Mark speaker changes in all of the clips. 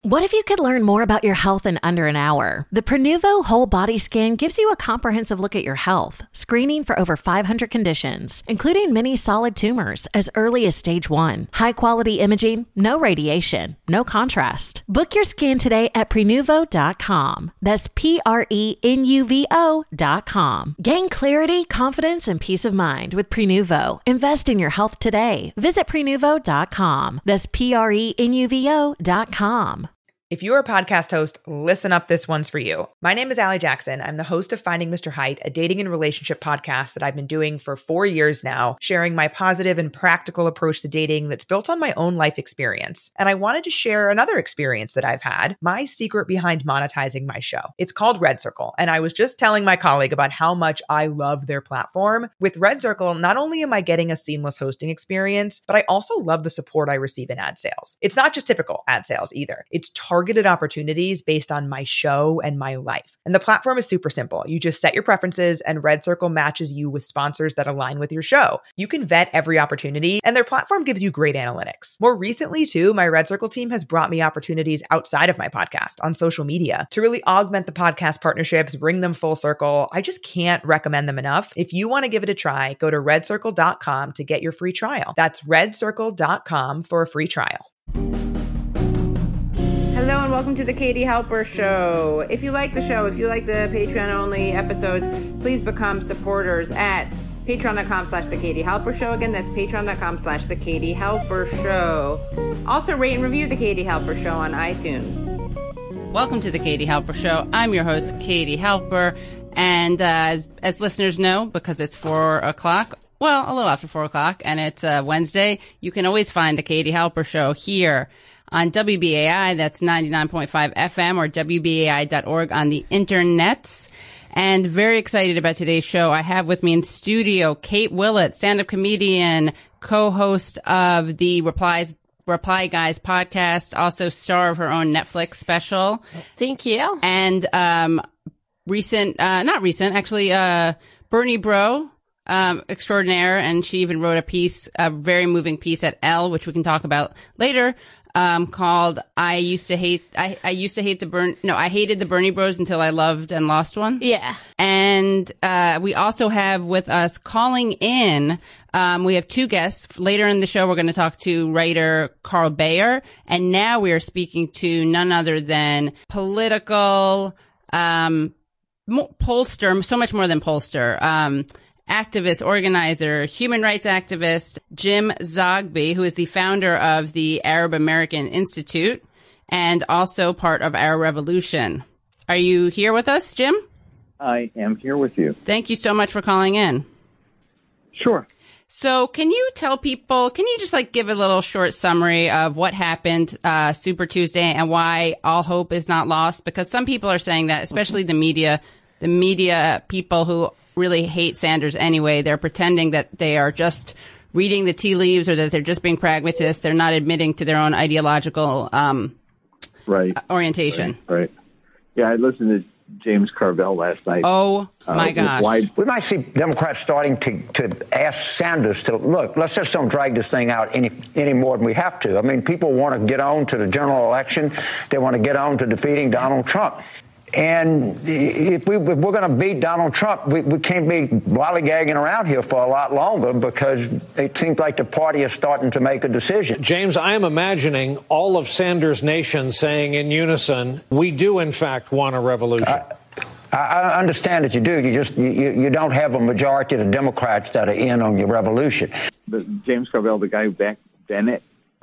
Speaker 1: What if you could learn more about your health in under an hour? The Prenuvo Whole Body Scan gives you a comprehensive look at your health, screening for over 500 conditions, including many solid tumors as early as stage 1. High-quality imaging, no radiation, no contrast. Book your scan today at Prenuvo.com. That's Prenuvo.com. Gain clarity, confidence, and peace of mind with Prenuvo. Invest in your health today. Visit Prenuvo.com. That's Prenuvo.com.
Speaker 2: If you're a podcast host, listen up, this one's for you. My name is Allie Jackson. I'm the host of Finding Mr. Height, a dating and relationship podcast that I've been doing for 4 years now, sharing my positive and practical approach to dating that's built on my own life experience. And I wanted to share another experience that I've had, my secret behind monetizing my show. It's called Red Circle, and I was just telling my colleague about how much I love their platform. With Red Circle, not only am I getting a seamless hosting experience, but I also love the support I receive in ad sales. It's not just typical ad sales either. It's targeted opportunities based on my show and my life. And the platform is super simple. You just set your preferences and Red Circle matches you with sponsors that align with your show. You can vet every opportunity and their platform gives you great analytics. More recently too, my Red Circle team has brought me opportunities outside of my podcast on social media to really augment the podcast partnerships, bring them full circle. I just can't recommend them enough. If you want to give it a try, go to redcircle.com to get your free trial. That's redcircle.com for a free trial.
Speaker 3: Hello and welcome to the Katie Halper Show. If you like the show, if you like the Patreon-only episodes, please become supporters at patreon.com/The Katie Halper Show. Again, that's patreon.com/The Katie Halper Show. Also, rate and review the Katie Halper Show on iTunes.
Speaker 4: Welcome to the Katie Halper Show. I'm your host, Katie Halper. And as listeners know, because it's 4 o'clock, well, a little after 4 o'clock, and it's Wednesday, you can always find the Katie Halper Show here on WBAI, that's 99.5 FM, or WBAI.org on the internets. And very excited about today's show. I have with me in studio Kate Willett, stand-up comedian, co-host of the Reply Guys podcast, also star of her own Netflix special.
Speaker 5: Thank you.
Speaker 4: And Bernie Bro extraordinaire, and she even wrote a very moving piece at Elle, which we can talk about later, called I hated the Bernie Bros until I loved and lost one.
Speaker 5: Yeah.
Speaker 4: And we also have with us calling in, we have two guests. Later in the show, we're going to talk to writer Carl Bayer. And now we are speaking to none other than political pollster, so much more than pollster, activist, organizer, human rights activist, Jim Zogby, who is the founder of the Arab American Institute and also part of Our Revolution. Are you here with us, Jim?
Speaker 6: I am here with you.
Speaker 4: Thank you so much for calling in.
Speaker 6: Sure.
Speaker 4: So can you tell people, just give a little short summary of what happened Super Tuesday and why all hope is not lost? Because some people are saying that, especially the media people who really hate Sanders anyway. They're pretending that they are just reading the tea leaves or that they're just being pragmatists. They're not admitting to their own ideological orientation.
Speaker 6: Right. Yeah, I listened to James Carville last night.
Speaker 4: Oh, my gosh.
Speaker 7: We might see Democrats starting to ask Sanders to, look, let's just don't drag this thing out any more than we have to. I mean, people want to get on to the general election. They want to get on to defeating Donald Trump. And if we're going to beat Donald Trump, we can't be lollygagging around here for a lot longer, because it seems like the party is starting to make a decision.
Speaker 8: James, I am imagining all of Sanders' nation saying in unison, we do, in fact, want a revolution.
Speaker 7: I understand that you do. You don't have a majority of the Democrats that are in on your revolution.
Speaker 6: But James Carville, the guy who backed Bennett,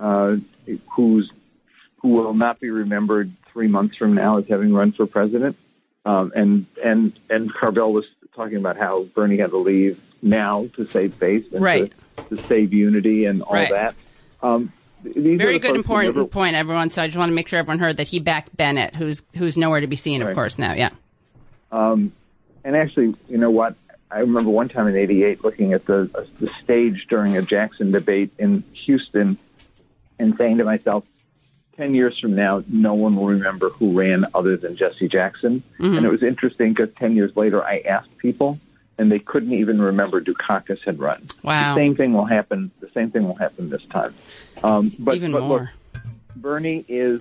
Speaker 6: who will not be remembered 3 months from now as having run for president, and Carville was talking about how Bernie had to leave now to save face and to save unity and all that.
Speaker 4: Very good, important point, everyone. So I just want to make sure everyone heard that he backed Bennett, who's nowhere to be seen, of course, now. Yeah.
Speaker 6: And actually, you know what? I remember one time in '88 looking at the stage during a Jackson debate in Houston and saying to myself, 10 years from now, no one will remember who ran other than Jesse Jackson. Mm-hmm. And it was interesting because 10 years later, I asked people, and they couldn't even remember Dukakis had run.
Speaker 4: Wow.
Speaker 6: The same thing will happen this time. But
Speaker 4: more.
Speaker 6: Look, Bernie is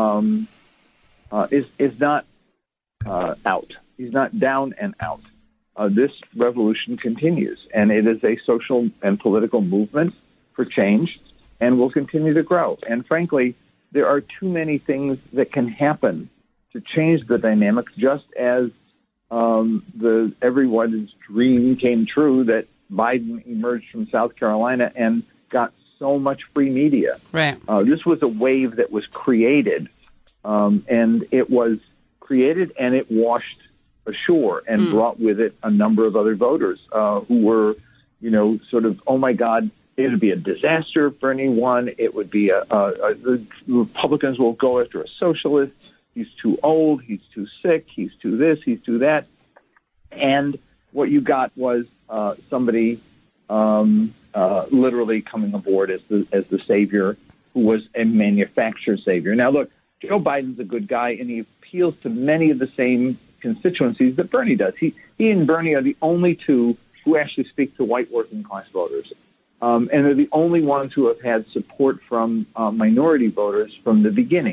Speaker 6: not out. He's not down and out. This revolution continues, and it is a social and political movement for change, and will continue to grow. And frankly, there are too many things that can happen to change the dynamics, just as everyone's dream came true that Biden emerged from South Carolina and got so much free media.
Speaker 4: Right.
Speaker 6: This was a wave that was created, and it washed ashore and brought with it a number of other voters who were, sort of, oh my God, it would be a disaster if Bernie won. It would be the Republicans will go after a socialist. He's too old. He's too sick. He's too this. He's too that. And what you got was somebody literally coming aboard as the savior, who was a manufactured savior. Now, look, Joe Biden's a good guy, and he appeals to many of the same constituencies that Bernie does. He and Bernie are the only two who actually speak to white working class voters. And they're the only ones who have had support from minority voters from the beginning.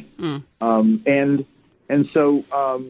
Speaker 6: So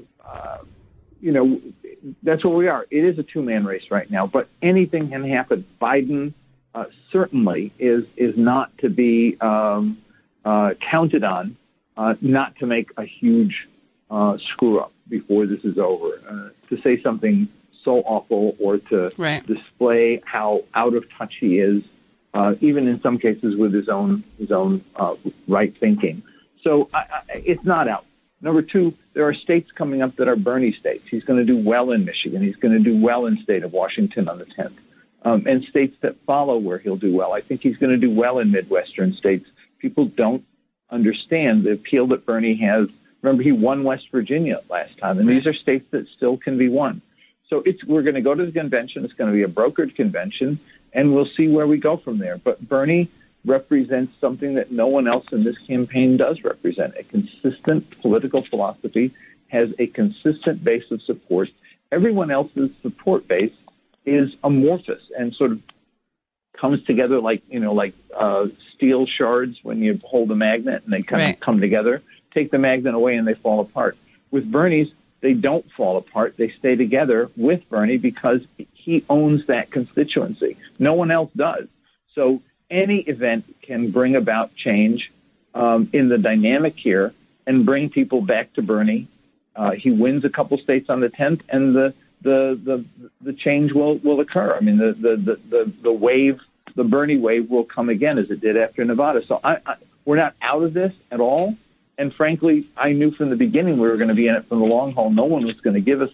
Speaker 6: that's where we are. It is a two-man race right now, but anything can happen. Biden certainly is not to be counted on not to make a huge screw-up before this is over, to say something so awful or to display how out of touch he is, even in some cases with his own right thinking. So it's not out. Number two, there are states coming up that are Bernie states. He's going to do well in Michigan. He's going to do well in state of Washington on the 10th. And states that follow where he'll do well. I think he's going to do well in Midwestern states. People don't understand the appeal that Bernie has. Remember, he won West Virginia last time, and these are states that still can be won. So we're going to go to the convention. It's going to be a brokered convention, and we'll see where we go from there. But Bernie represents something that no one else in this campaign does represent. A consistent political philosophy, has a consistent base of support. Everyone else's support base is amorphous and sort of comes together like steel shards when you hold a magnet and they kind of come together. Take the magnet away and they fall apart. With Bernie's, they don't fall apart. They stay together with Bernie because he owns that constituency. No one else does. So any event can bring about change in the dynamic here and bring people back to Bernie. He wins a couple states on the 10th, and the change will occur. I mean, the wave, the Bernie wave, will come again as it did after Nevada. So we're not out of this at all. And frankly, I knew from the beginning we were going to be in it for the long haul. No one was going to give us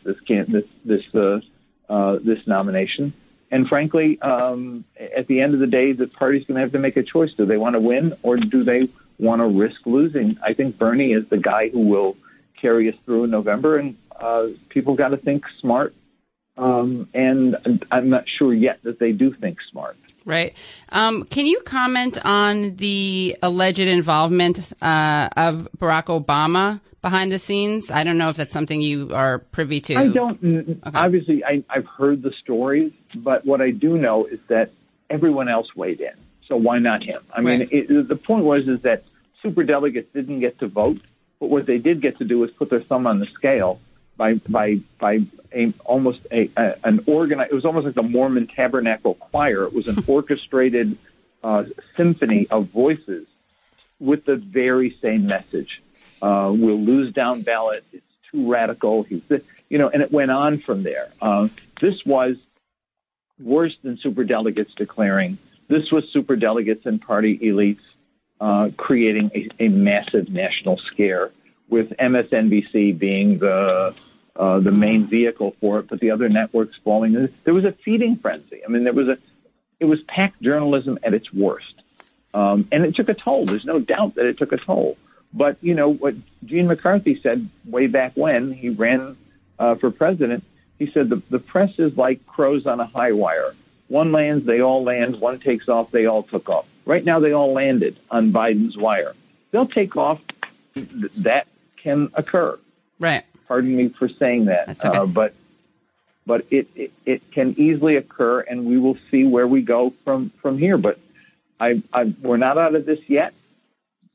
Speaker 6: this nomination. And frankly, at the end of the day, the party's going to have to make a choice. Do they want to win, or do they want to risk losing? I think Bernie is the guy who will carry us through in November, and people got to think smart. And I'm not sure yet that they do think smart.
Speaker 4: Right. Can you comment on the alleged involvement of Barack Obama behind the scenes? I don't know if that's something you are privy to.
Speaker 6: I don't. Okay. Obviously, I've heard the stories, but what I do know is that everyone else weighed in. So why not him? I mean, the point is that superdelegates didn't get to vote, but what they did get to do was put their thumb on the scale by almost an organized. It was almost like the Mormon Tabernacle Choir. It was an orchestrated symphony of voices with the very same message. We'll lose down ballot. It's too radical. And it went on from there. This was worse than superdelegates declaring. This was superdelegates and party elites creating a massive national scare, with MSNBC being the main vehicle for it, but the other networks falling. There was a feeding frenzy. I mean, it was PAC journalism at its worst, and it took a toll. There's no doubt that it took a toll. But what Gene McCarthy said way back when he ran for president, he said the press is like crows on a high wire. One lands, they all land. One takes off, they all took off. Right now, they all landed on Biden's wire. They'll take off. That can occur.
Speaker 4: Right.
Speaker 6: Pardon me for saying that.
Speaker 4: That's okay.
Speaker 6: But it can easily occur, and we will see where we go from here. But we're not out of this yet.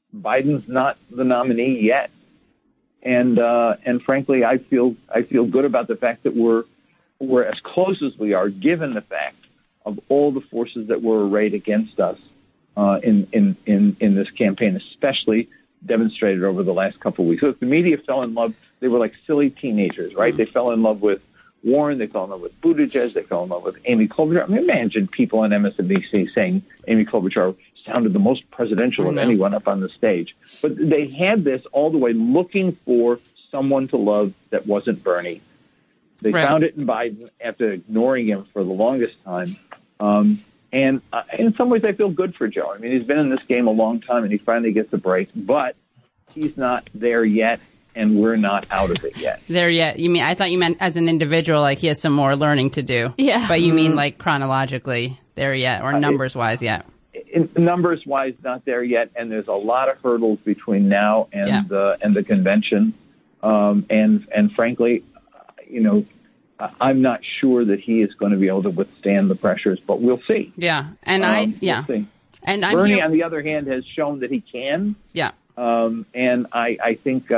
Speaker 6: Biden's not the nominee yet. And frankly, I feel good about the fact that we're as close as we are, given the fact of all the forces that were arrayed against us in this campaign, especially demonstrated over the last couple of weeks. So if the media fell in love, they were like silly teenagers, right? They fell in love with Warren, they fell in love with Buttigieg, they fell in love with Amy Klobuchar. I mean, imagine people on MSNBC saying Amy Klobuchar sounded the most presidential of anyone up on the stage. But they had this all the way looking for someone to love that wasn't Bernie. They found it in Biden after ignoring him for the longest time. And in some ways, I feel good for Joe. I mean, he's been in this game a long time, and he finally gets a break. But he's not there yet, and we're not out of it yet.
Speaker 4: There yet? You mean? I thought you meant as an individual, like he has some more learning to do. Yeah. But you mean like chronologically there yet, or numbers-wise yet?
Speaker 6: Numbers-wise, not there yet, and there's a lot of hurdles between now and the convention. And frankly, I'm not sure that he is going to be able to withstand the pressures, but we'll see.
Speaker 4: Yeah, and we'll see. And
Speaker 6: Bernie, on the other hand, has shown that he can.
Speaker 4: Yeah.
Speaker 6: And I think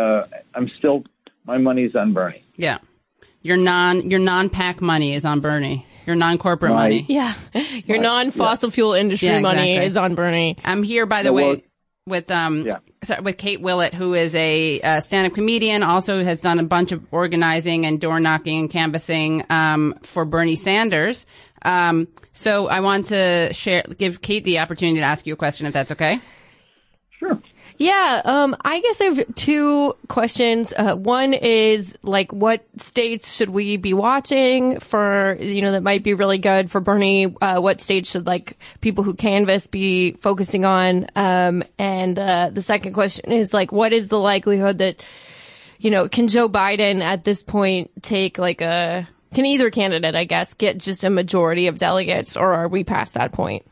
Speaker 6: my money's on Bernie.
Speaker 4: Yeah. Your non-PAC money is on Bernie. Your non-corporate money.
Speaker 5: Yeah. Your non-fossil fuel industry money is on Bernie.
Speaker 4: I'm here, by the way, with Kate Willett, who is a stand-up comedian, also has done a bunch of organizing and door knocking and canvassing for Bernie Sanders. So I want to give Kate the opportunity to ask you a question, if that's okay.
Speaker 6: Sure.
Speaker 5: Yeah, I guess I have two questions. One is, like, what states should we be watching for, that might be really good for Bernie? What states should, like, people who canvass be focusing on? And the second question is, like, what is the likelihood that, can Joe Biden at this point take, can either candidate, I guess, get just a majority of delegates, or are we past that point?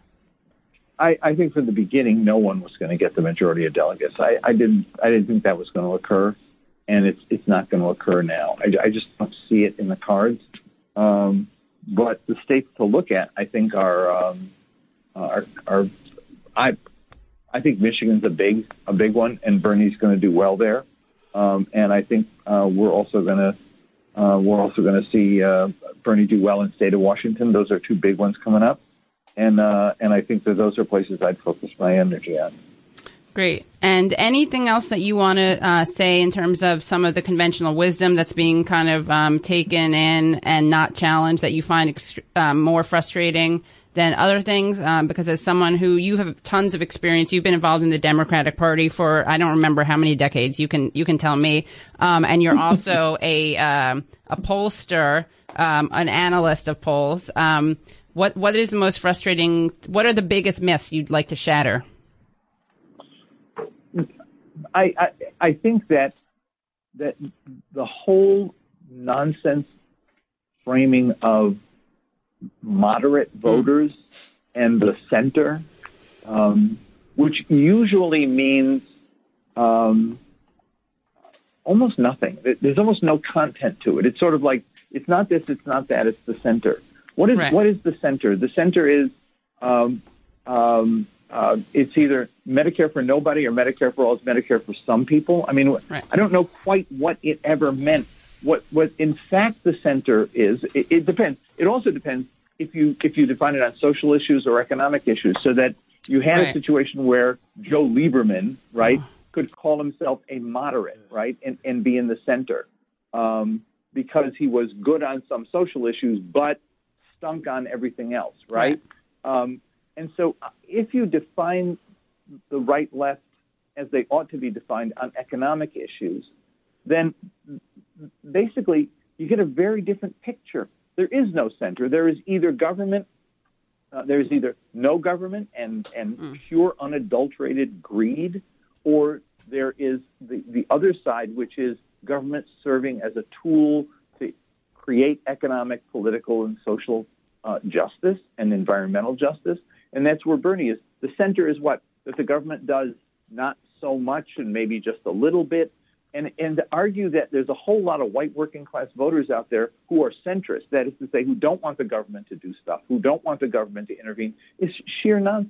Speaker 6: I think from the beginning, no one was going to get the majority of delegates. I didn't think that was going to occur, and it's not going to occur now. I just don't see it in the cards. But the states to look at, I think, are I think Michigan's a big one, and Bernie's going to do well there. And I think we're also going to see Bernie do well in the state of Washington. Those are two big ones coming up. And I think that those are places I'd focus my energy on.
Speaker 4: Great. And anything else that you want to say in terms of some of the conventional wisdom that's being kind of taken in and not challenged that you find more frustrating than other things? Because as someone who you have tons of experience, you've been involved in the Democratic Party for I don't remember how many decades. You can tell me. And you're also a pollster, an analyst of polls. What is the most frustrating? What are the biggest myths you'd like to shatter?
Speaker 6: I think that the whole nonsense framing of moderate voters and the center, which usually means almost nothing. There's almost no content to it. It's sort of like it's not this, it's not that, it's the center. What is the center? The center is it's either Medicare for nobody or Medicare for all. It's Medicare for some people. I mean, I don't know quite what it ever meant. What in fact the center is. It depends. It also depends if you define it on social issues or economic issues. So that you had a situation where Joe Lieberman, could call himself a moderate, and be in the center because he was good on some social issues, but stunk on everything else, right? And so if you define the right-left as they ought to be defined on economic issues, then basically you get a very different picture. There is no center. There is either government, there is either no government and pure unadulterated greed, or there is the other side, which is government serving as a tool to create economic, political, and social justice and environmental justice. And that's where Bernie is. The center is what? That the government does not so much and maybe just a little bit. And to argue that there's a whole lot of white working class voters out there who are centrist, that is to say, who don't want the government to do stuff, who don't want the government to intervene, is sheer nonsense.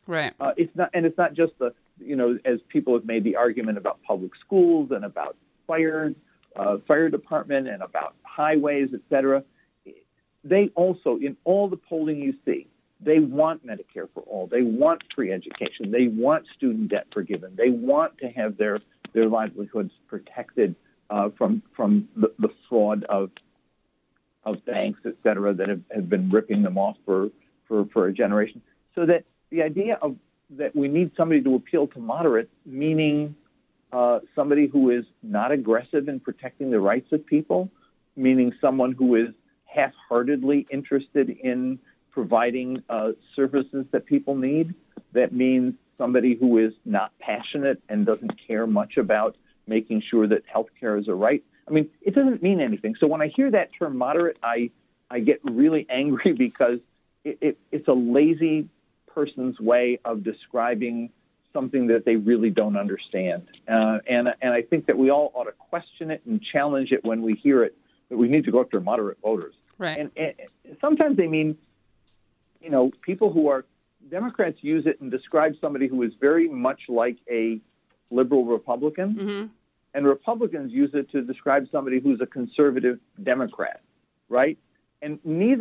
Speaker 4: Right.
Speaker 6: It's not just as people have made the argument about public schools and about fire department and about highways, et cetera. They also, in all the polling you see, they want Medicare for all. They want free education. They want student debt forgiven. They want to have their livelihoods protected from the fraud of banks, et cetera, that have been ripping them off for a generation. So that the idea of that we need somebody to appeal to moderates, meaning somebody who is not aggressive in protecting the rights of people, meaning someone who is half-heartedly interested in providing services that people need. That means somebody who is not passionate and doesn't care much about making sure that healthcare is a right. I mean, it doesn't mean anything. So when I hear that term moderate, I get really angry because it's a lazy person's way of describing something that they really don't understand. And I think that we all ought to question it and challenge it when we hear it, that we need to go after moderate voters.
Speaker 4: Right.
Speaker 6: And sometimes they mean, people who are Democrats use it and describe somebody who is very much like a liberal Republican.
Speaker 4: Mm-hmm.
Speaker 6: And Republicans use it to describe somebody who's a conservative Democrat, right? And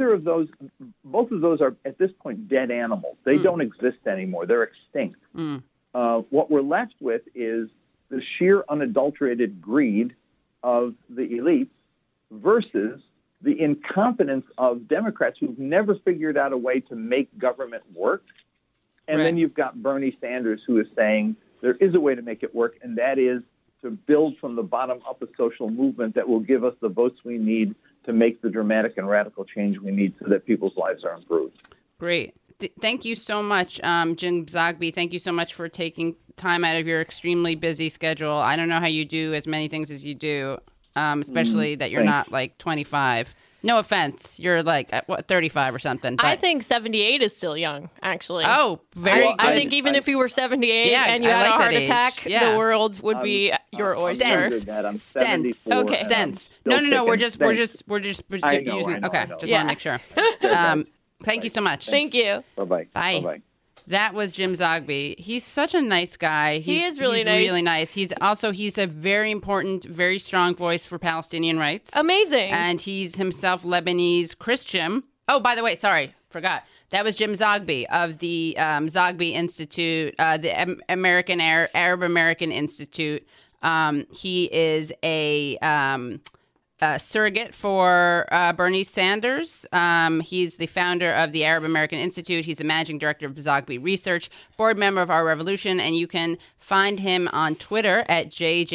Speaker 6: both of those are at this point dead animals. They don't exist anymore. They're extinct. What we're left with is the sheer unadulterated greed of the elites versus the incompetence of Democrats who've never figured out a way to make government work. And then you've got Bernie Sanders, who is saying there is a way to make it work, and that is to build from the bottom up a social movement that will give us the votes we need to make the dramatic and radical change we need so that people's lives are improved.
Speaker 4: Great. Thank you so much, Jim Zogby. Thank you so much for taking time out of your extremely busy schedule. I don't know how you do as many things as you do, especially that you're not like 25. No offense. You're like, 35 or something. But...
Speaker 5: I think 78 is still young, actually.
Speaker 4: Oh, very good.
Speaker 5: I think even if you were 78 and you had a heart attack, the world would be your oyster.
Speaker 4: Stents.
Speaker 5: Okay.
Speaker 4: Stents. No. We're just using. Okay. Just want to make sure. Thank you so much.
Speaker 5: Thank you.
Speaker 6: Bye-bye.
Speaker 4: Bye.
Speaker 6: Bye-bye.
Speaker 4: That was Jim Zogby. He's such a nice guy.
Speaker 5: He is really nice.
Speaker 4: Really nice. He's a very important, very strong voice for Palestinian rights.
Speaker 5: Amazing.
Speaker 4: And he's himself Lebanese Christian. Oh, by the way, sorry, forgot. That was Jim Zogby of the Zogby Institute, the Arab American Institute. He is a surrogate for Bernie Sanders. He's the founder of the Arab American Institute. He's the managing director of Zogby Research, board member of Our Revolution, and you can find him on Twitter at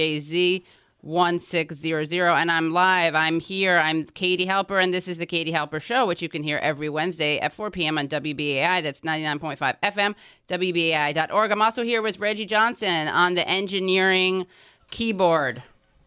Speaker 4: JJZ1600. And I'm live. I'm here. I'm Katie Halper, and this is the Katie Halper Show, which you can hear every Wednesday at 4 p.m. on WBAI. That's 99.5 FM, WBAI.org. I'm also here with Reggie Johnson on the engineering keyboard.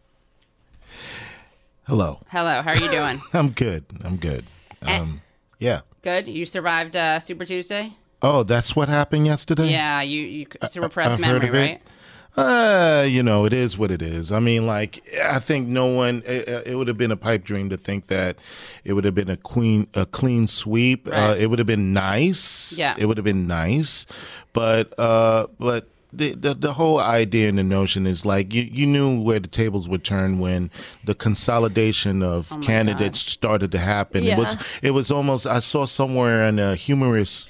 Speaker 9: Hello.
Speaker 4: How are you doing?
Speaker 9: I'm good. Yeah.
Speaker 4: Good. You survived Super Tuesday?
Speaker 9: Oh, that's what happened yesterday?
Speaker 4: Yeah, it's a repressed memory, right?
Speaker 9: It is what it is. I mean, like, I think no one, it would have been a pipe dream to think that it would have been a clean sweep.
Speaker 4: Right.
Speaker 9: It would have been nice.
Speaker 4: Yeah.
Speaker 9: It would have been nice. But the whole idea and the notion is like you knew where the tables would turn when the consolidation of candidates started to happen.
Speaker 5: Yeah.
Speaker 9: It was almost, I saw somewhere in the humanist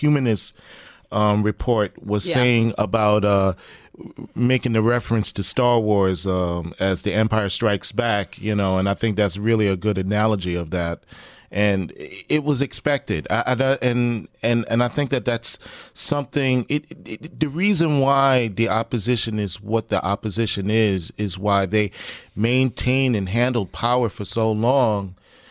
Speaker 9: report was saying about making the reference to Star Wars as The Empire Strikes Back, and I think that's really a good analogy of that. And it was expected. And I think that that's something, the reason why the opposition is what the opposition is why they maintained and handled power for so long.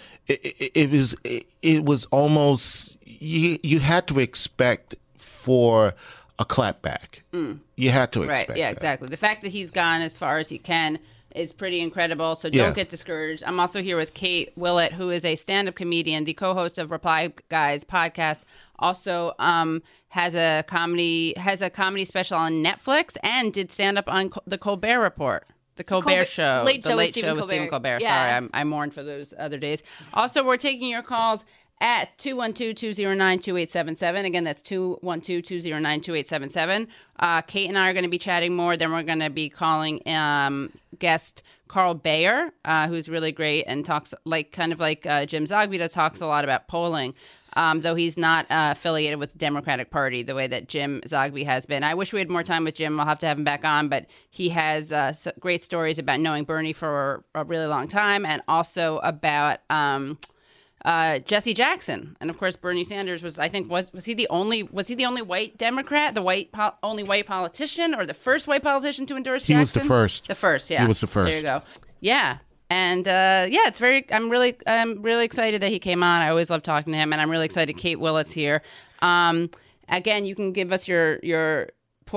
Speaker 9: It was almost, you had to expect for a clapback. You had to expect
Speaker 4: Right, yeah,
Speaker 9: that.
Speaker 4: exactly. The fact that he's gone as far as he can is pretty incredible, so don't get discouraged. I'm also here with Kate Willett, who is a stand-up comedian, the co-host of Reply Guys podcast, also has a comedy special on Netflix, and did stand-up on The Colbert Report. The Colbert Show.
Speaker 5: Late
Speaker 4: the
Speaker 5: Show
Speaker 4: Late
Speaker 5: with
Speaker 4: Show with
Speaker 5: Stephen
Speaker 4: Stephen Colbert.
Speaker 5: Yeah.
Speaker 4: Sorry, I mourned for those other days. Also, we're taking your calls at 212-209-2877. Again, that's 212-209-2877. Kate and I are going to be chatting more. Then we're going to be calling guest Carl Bayer, who's really great and talks kind of like Jim Zogby does, talks a lot about polling. Though he's not affiliated with the Democratic Party the way that Jim Zogby has been. I wish we had more time with Jim. I'll have to have him back on, but he has great stories about knowing Bernie for a really long time, and also about Jesse Jackson. And of course, Bernie Sanders was he the only white Democrat, only white politician, or the first white politician to endorse Jackson?
Speaker 9: He was the first.
Speaker 4: The first, yeah.
Speaker 9: He was the first.
Speaker 4: There you go. Yeah. And it's I'm really excited that he came on. I always love talking to him, and I'm really excited Kate Willett's here. Again, you can give us your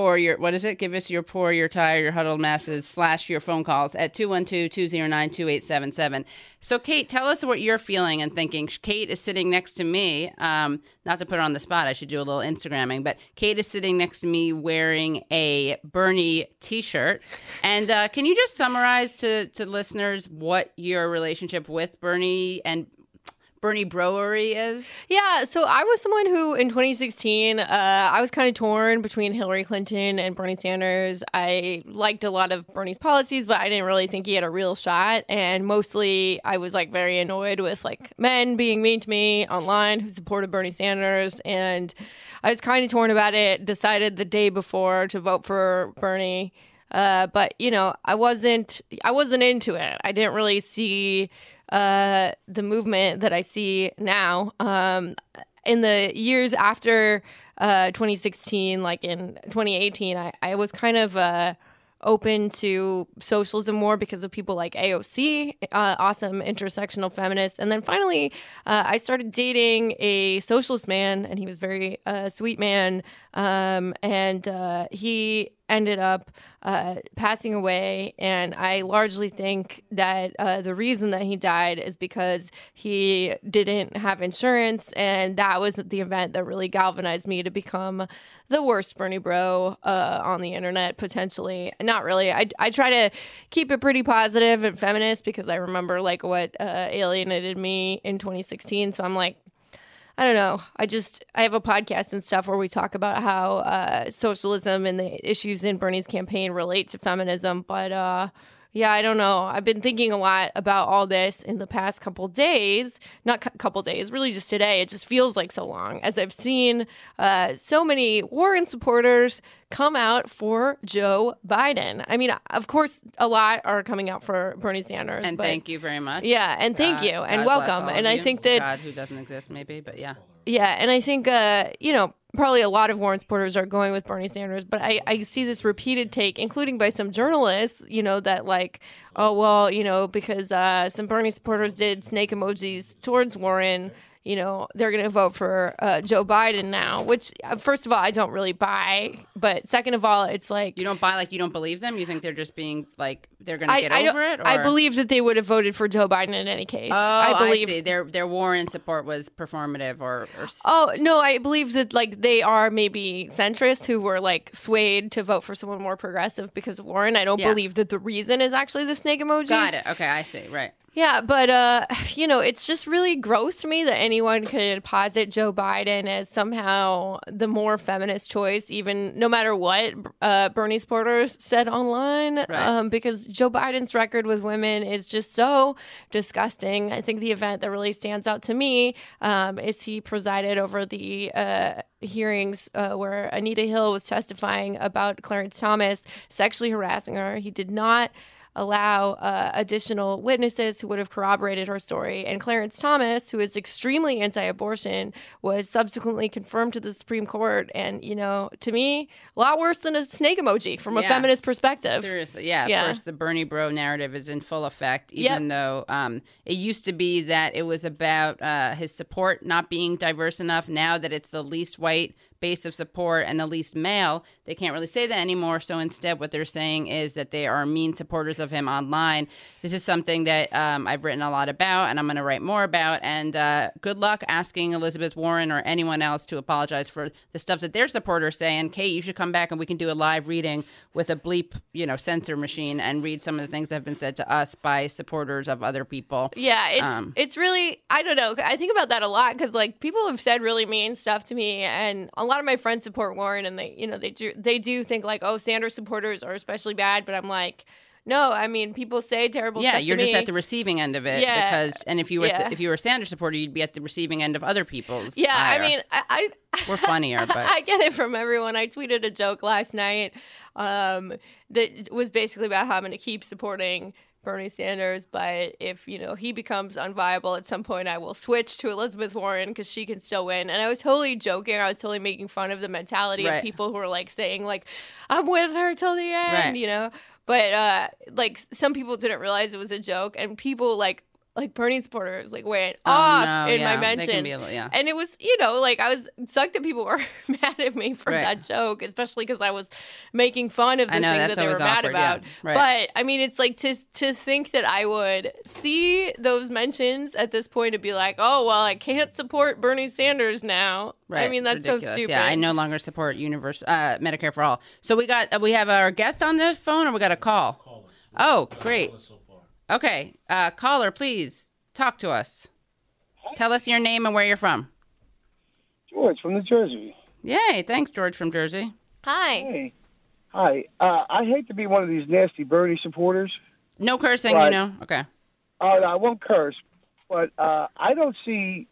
Speaker 4: tired, your huddled masses / your phone calls at 212-209-2877. So, Kate, tell us what you're feeling and thinking. Kate is sitting next to me. Not to put her on the spot, I should do a little Instagramming, but Kate is sitting next to me wearing a Bernie T-shirt. And can you just summarize to listeners what your relationship with Bernie and Bernie Brewery is?
Speaker 5: Yeah, so I was someone who in 2016, I was kind of torn between Hillary Clinton and Bernie Sanders. I liked a lot of Bernie's policies, but I didn't really think he had a real shot. And mostly I was like very annoyed with like men being mean to me online who supported Bernie Sanders. And I was kind of torn about it, decided the day before to vote for Bernie. But, I wasn't into it. I didn't really see the movement that I see now. In the years after 2016, like in 2018, I was kind of open to socialism more because of people like AOC, awesome intersectional feminist. And then finally, I started dating a socialist man, and he was very sweet man. And he ended up passing away. And I largely think that the reason that he died is because he didn't have insurance. And that was the event that really galvanized me to become the worst Bernie bro on the internet, potentially. Not really. I try to keep it pretty positive and feminist because I remember like what alienated me in 2016. So I'm like, I don't know. I have a podcast and stuff where we talk about how socialism and the issues in Bernie's campaign relate to feminism. But yeah, I don't know. I've been thinking a lot about all this in the past couple days. Not couple days, really just today. It just feels like so long as I've seen so many Warren supporters come out for Joe Biden. I mean, of course, a lot are coming out for Bernie Sanders.
Speaker 4: And thank you very much.
Speaker 5: Yeah, and thank you, and
Speaker 4: God
Speaker 5: welcome. And I think that
Speaker 4: God, who doesn't exist, maybe, but yeah.
Speaker 5: Yeah, and I think, probably a lot of Warren supporters are going with Bernie Sanders, but I see this repeated take, including by some journalists, that like, oh, well, because some Bernie supporters did snake emojis towards Warren, they're going to vote for Joe Biden now, which, first of all, I don't really buy. But second of all, it's like...
Speaker 4: You don't buy, like, you don't believe them? You think they're just being, like, they're going to get over it? Or?
Speaker 5: I believe that they would have voted for Joe Biden in any case.
Speaker 4: Oh,
Speaker 5: I
Speaker 4: see. Their Warren support was performative or...
Speaker 5: Oh, no, I believe that, like, they are maybe centrists who were, like, swayed to vote for someone more progressive because of Warren. I don't believe that the reason is actually the snake emojis.
Speaker 4: Got it. Okay, I see. Right.
Speaker 5: Yeah, but, it's just really gross to me that anyone could posit Joe Biden as somehow the more feminist choice, even no matter what Bernie supporters said online,
Speaker 4: right.
Speaker 5: Because Joe Biden's record with women is just so disgusting. I think the event that really stands out to me is he presided over the hearings where Anita Hill was testifying about Clarence Thomas sexually harassing her. He did not allow additional witnesses who would have corroborated her story. And Clarence Thomas, who is extremely anti-abortion, was subsequently confirmed to the Supreme Court. And, to me, a lot worse than a snake emoji from a feminist perspective.
Speaker 4: Seriously, yeah. Of course, the Bernie bro narrative is in full effect, even though it used to be that it was about his support not being diverse enough. Now that it's the least white base of support and the least male, they can't really say that anymore. So instead, what they're saying is that they are mean supporters of him online. This is something that I've written a lot about, and I'm going to write more about. And good luck asking Elizabeth Warren or anyone else to apologize for the stuff that their supporters say. And Kate, you should come back and we can do a live reading with a bleep, censor machine and read some of the things that have been said to us by supporters of other people.
Speaker 5: Yeah, it's really, I don't know. I think about that a lot because people have said really mean stuff to me, and a lot of my friends support Warren, and they do think Sanders supporters are especially bad, but I'm like, no, I mean, people say terrible stuff to me.
Speaker 4: Yeah, you're just at the receiving end of it. Yeah. If you were a Sanders supporter, you'd be at the receiving end of other people's ire.
Speaker 5: I mean,
Speaker 4: we're funnier, but
Speaker 5: I get it from everyone. I tweeted a joke last night that was basically about how I'm going to keep supporting Bernie Sanders, but if he becomes unviable at some point, I will switch to Elizabeth Warren because she can still win. And I was totally joking. I was totally making fun of the mentality of people who are saying I'm with her till the end, But some people didn't realize it was a joke, and people like Bernie supporters went off in my mentions. And it was, I was sucked that people were mad at me for that joke, especially because I was making fun of the thing that they were mad about. Yeah. But I mean, it's to think that I would see those mentions at this point and be like, oh, well, I can't support Bernie Sanders now. Right. I mean, that's ridiculous. So stupid.
Speaker 4: Yeah, I no longer support Medicare for all. So we have our guest on the phone, or we got a call? Oh, great. Okay, caller, please talk to us. Tell us your name and where you're from.
Speaker 10: George from New Jersey.
Speaker 4: Yay, thanks, George from Jersey.
Speaker 5: Hi.
Speaker 10: Hey. Hi. I hate to be one of these nasty Bernie supporters.
Speaker 4: No cursing,
Speaker 10: but,
Speaker 4: Okay.
Speaker 10: I won't curse, but I don't see,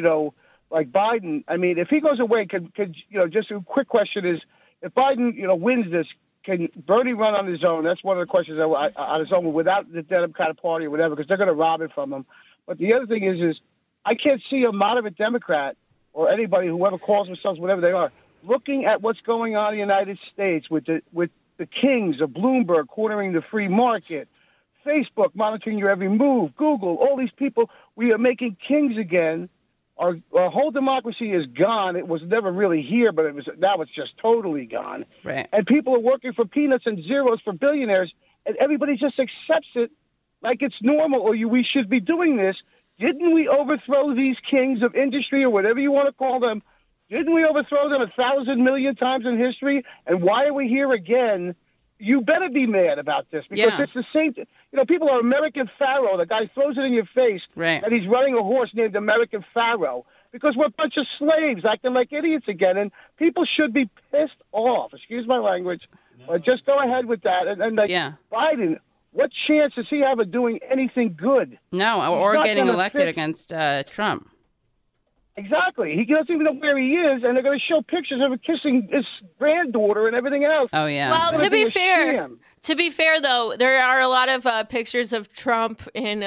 Speaker 10: Biden. I mean, if he goes away, could just a quick question is, if Biden, wins this, can Bernie run on his own? That's one of the questions on his own without the Democratic Party or whatever, because they're going to rob it from him. But the other thing is I can't see a moderate Democrat or anybody, whoever calls themselves whatever they are, looking at what's going on in the United States with the kings of Bloomberg cornering the free market, Facebook monitoring your every move, Google, all these people. We are making kings again. Our whole democracy is gone. It was never really here, but now it's just totally gone.
Speaker 4: Right.
Speaker 10: And people are working for peanuts and zeros for billionaires, and everybody just accepts it like it's normal, or we should be doing this. Didn't we overthrow these kings of industry, or whatever you want to call them? Didn't we overthrow them 1,000 million times in history? And why are we here again? You better be mad about this, because it's the same. People are American Pharaoh. The guy throws it in your face, and he's running a horse named American Pharaoh, because we're a bunch of slaves acting like idiots again. And people should be pissed off. Excuse my language. Just go ahead with that. And Biden, what chance does he have of doing anything good?
Speaker 4: No, or getting elected against Trump.
Speaker 10: Exactly. He doesn't even know where he is, and they're going to show pictures of him kissing his granddaughter and everything else.
Speaker 4: Oh, yeah.
Speaker 5: Well, to be fair, though, there are a lot of pictures of Trump in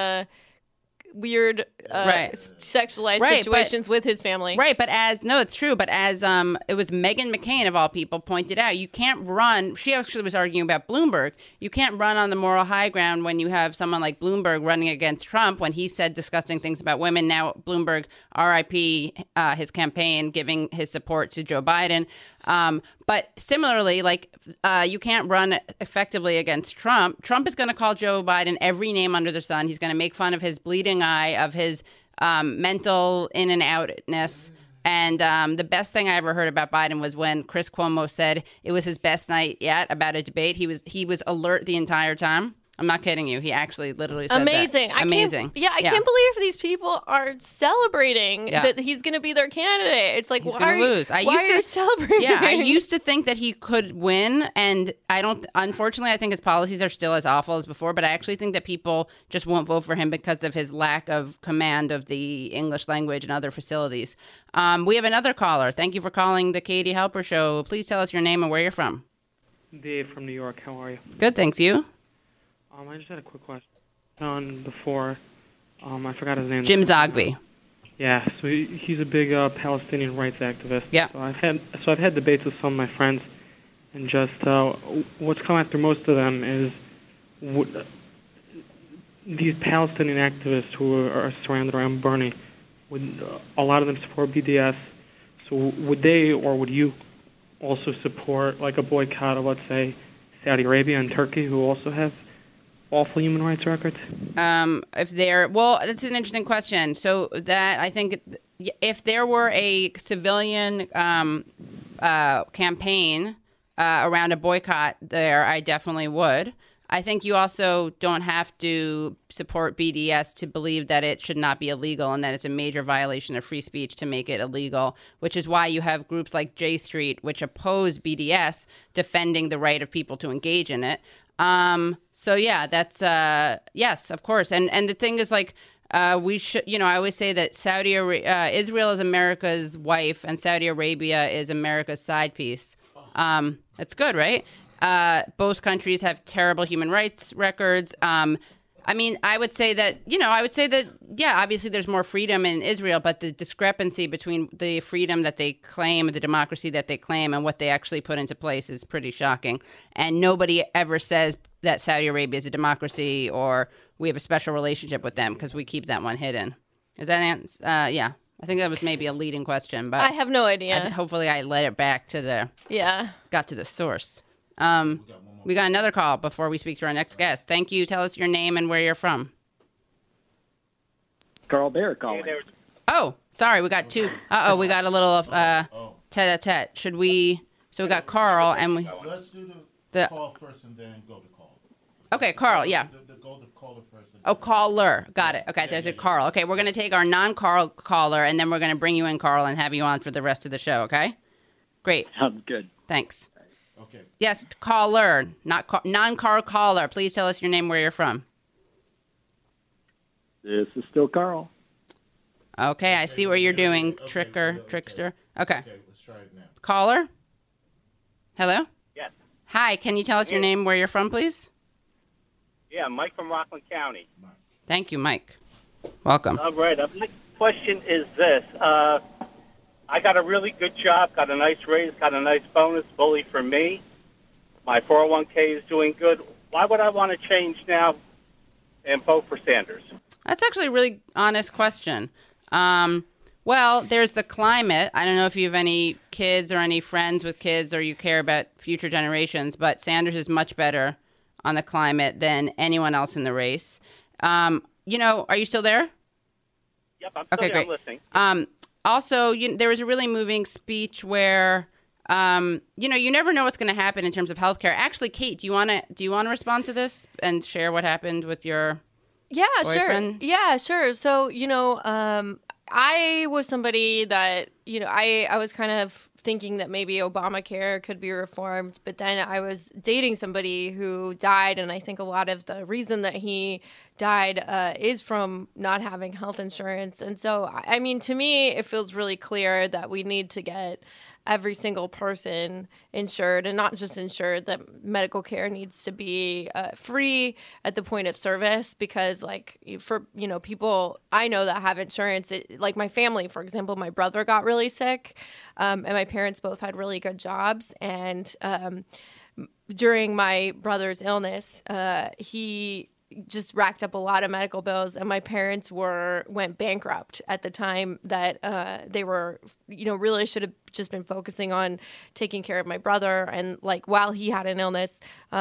Speaker 5: weird sexualized situations with his family.
Speaker 4: Right, but it's true, but as it was Meghan McCain, of all people, pointed out, you can't run. She actually was arguing about Bloomberg. You can't run on the moral high ground when you have someone like Bloomberg running against Trump, when he said disgusting things about women. Now Bloomberg, RIP, his campaign, giving his support to Joe Biden. But similarly, you can't run effectively against Trump. Trump is going to call Joe Biden every name under the sun. He's going to make fun of his bleeding eye, of his mental in and outness. And the best thing I ever heard about Biden was when Chris Cuomo said it was his best night yet about a debate. He was alert the entire time. I'm not kidding you. He actually literally said
Speaker 5: amazing.
Speaker 4: That. Amazing.
Speaker 5: I can't believe these people are celebrating that he's going to be their candidate. It's like,
Speaker 4: he's going to lose.
Speaker 5: Why are you celebrating?
Speaker 4: Yeah, I used to think that he could win, and I don't. Unfortunately, I think his policies are still as awful as before, but I actually think that people just won't vote for him because of his lack of command of the English language and other facilities. We have another caller. Thank you for calling the Katie Halper Show. Please tell us your name and where you're from.
Speaker 11: Dave from New York. How are you?
Speaker 4: Good, thanks. You?
Speaker 11: I just had a quick question. On before, I forgot his name.
Speaker 4: Jim Zogby.
Speaker 11: Yeah, so he's a big Palestinian rights activist.
Speaker 4: Yeah.
Speaker 11: So I've had debates with some of my friends, and just what's come after most of them is these Palestinian activists who are surrounded around Bernie. A lot of them support BDS. So would they or would you also support like a boycott of, let's say, Saudi Arabia and Turkey, who also have awful human rights records?
Speaker 4: If they're, well, that's an interesting question. So that, I think, if there were a civilian campaign around a boycott there, I definitely would. I think you also don't have to support BDS to believe that it should not be illegal and that it's a major violation of free speech to make it illegal, which is why you have groups like J Street, which oppose BDS, defending the right of people to engage in it. So yeah, that's, yes, of course. And the thing is, like, we should, I always say that Israel is America's wife and Saudi Arabia is America's side piece. That's good, right? Both countries have terrible human rights records. I would say that, yeah, obviously there's more freedom in Israel, but the discrepancy between the freedom that they claim, the democracy that they claim, and what they actually put into place is pretty shocking. And nobody ever says that Saudi Arabia is a democracy or we have a special relationship with them because we keep that one hidden. Is that yeah. I think that was maybe a leading question, but
Speaker 5: I have no idea.
Speaker 4: Hopefully I led it back to got to the source. We got another call before we speak to our next guest. Thank you. Tell us your name and where you're from.
Speaker 12: Carl Bear calling.
Speaker 4: Oh, sorry. We got two. We got a little tete-a-tete. Should we? So we got Carl and we.
Speaker 9: Let's do the call first and then go to call.
Speaker 4: Okay, Carl. Yeah.
Speaker 9: Go to caller first.
Speaker 4: Caller. Got it. Okay, there's a Carl. Okay, we're going to take our non-Carl caller and then we're going to bring you in, Carl, and have you on for the rest of the show, okay? Great.
Speaker 12: Sounds good.
Speaker 4: Thanks.
Speaker 9: Okay.
Speaker 4: Yes, caller, not non-Carl caller. Please tell us your name, where you're from.
Speaker 12: This is still Carl.
Speaker 4: Okay, I see what you're doing, trickster. Okay.
Speaker 9: Let's try it now.
Speaker 4: Caller? Hello?
Speaker 13: Yes.
Speaker 4: Hi, can you tell us your name, where you're from, please?
Speaker 13: Yeah, Mike from Rockland County.
Speaker 4: Thank you, Mike. Welcome.
Speaker 13: All right. My question is this. I got a really good job, got a nice raise, got a nice bonus, bully for me. My 401k is doing good. Why would I want to change now and vote for Sanders?
Speaker 4: That's actually a really honest question. Well, there's the climate. I don't know if you have any kids or any friends with kids or you care about future generations, but Sanders is much better on the climate than anyone else in the race. Are you still there?
Speaker 13: Yep, I'm still here. I'm listening.
Speaker 4: Also, there was a really moving speech where, you never know what's going to happen in terms of healthcare. Actually, Kate, do you want to respond to this and share what happened with your boyfriend?
Speaker 5: Sure. Yeah, sure. So, I was somebody that, I was kind of thinking that maybe Obamacare could be reformed, but then I was dating somebody who died, and I think a lot of the reason that he died is from not having health insurance. And so, I mean, to me, it feels really clear that we need to get every single person insured, and not just insured, that medical care needs to be free at the point of service, because for people I know that have insurance, like my family, for example, my brother got really sick, and my parents both had really good jobs, and during my brother's illness, he just racked up a lot of medical bills, and my parents went bankrupt at the time that they were, really should have just been focusing on taking care of my brother. And while he had an illness,